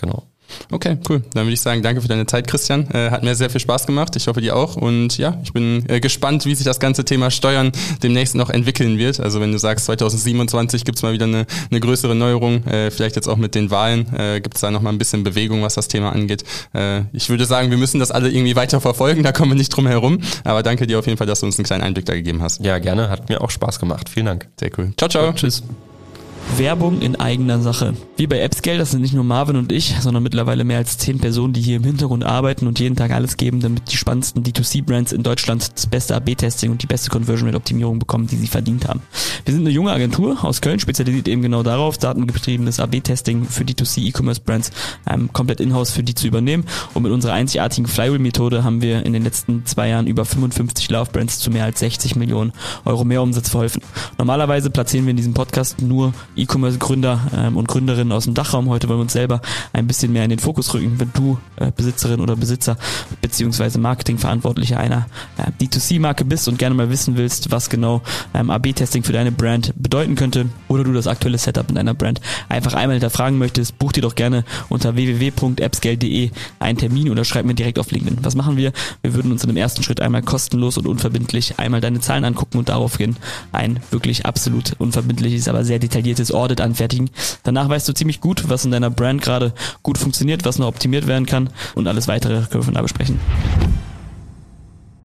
Speaker 2: Okay, cool. Dann würde ich sagen, danke für deine Zeit, Christian. Äh, hat mir sehr viel Spaß gemacht. Ich hoffe, dir auch. Und ja, ich bin äh, gespannt, wie sich das ganze Thema Steuern demnächst noch entwickeln wird. Also wenn du sagst, zwanzig siebenundzwanzig gibt's mal wieder eine, eine größere Neuerung, äh, vielleicht jetzt auch mit den Wahlen, äh, gibt's da noch mal ein bisschen Bewegung, was das Thema angeht. Äh, ich würde sagen, wir müssen das alle irgendwie weiter verfolgen, da kommen wir nicht drum herum. Aber danke dir auf jeden Fall, dass du uns einen kleinen Einblick da gegeben hast.
Speaker 3: Ja, gerne. Hat mir auch Spaß gemacht. Vielen Dank.
Speaker 2: Sehr cool. Ciao, ciao.
Speaker 3: Tschüss.
Speaker 4: Werbung in eigener Sache. Wie bei AppScale, das sind nicht nur Marvin und ich, sondern mittlerweile mehr als zehn Personen, die hier im Hintergrund arbeiten und jeden Tag alles geben, damit die spannendsten D zwei C-Brands in Deutschland das beste A B-Testing und die beste Conversion-Rate-Optimierung bekommen, die sie verdient haben. Wir sind eine junge Agentur aus Köln, spezialisiert eben genau darauf, datengetriebenes A B-Testing für D zwei C-E-Commerce-Brands ähm, komplett in-house für die zu übernehmen. Und mit unserer einzigartigen Flywheel-Methode haben wir in den letzten zwei Jahren über fünfundfünfzig Love-Brands zu mehr als sechzig Millionen Euro mehr Umsatz verholfen. Normalerweise platzieren wir in diesem Podcast nur E-Commerce-Gründer ähm, und Gründerinnen aus dem Dachraum. Heute wollen wir uns selber ein bisschen mehr in den Fokus rücken. Wenn du äh, Besitzerin oder Besitzer beziehungsweise Marketingverantwortlicher einer äh, D zwei C-Marke bist und gerne mal wissen willst, was genau ähm, A B-Testing für deine Brand bedeuten könnte oder du das aktuelle Setup in deiner Brand einfach einmal hinterfragen möchtest, buch dir doch gerne unter w w w punkt appscale punkt de einen Termin oder schreib mir direkt auf LinkedIn. Was machen wir? Wir würden uns in dem ersten Schritt einmal kostenlos und unverbindlich einmal deine Zahlen angucken und daraufhin ein wirklich absolut unverbindliches, aber sehr detailliertes Audit anfertigen. Danach weißt du ziemlich gut, was in deiner Brand gerade gut funktioniert, was noch optimiert werden kann und alles weitere können wir von da besprechen.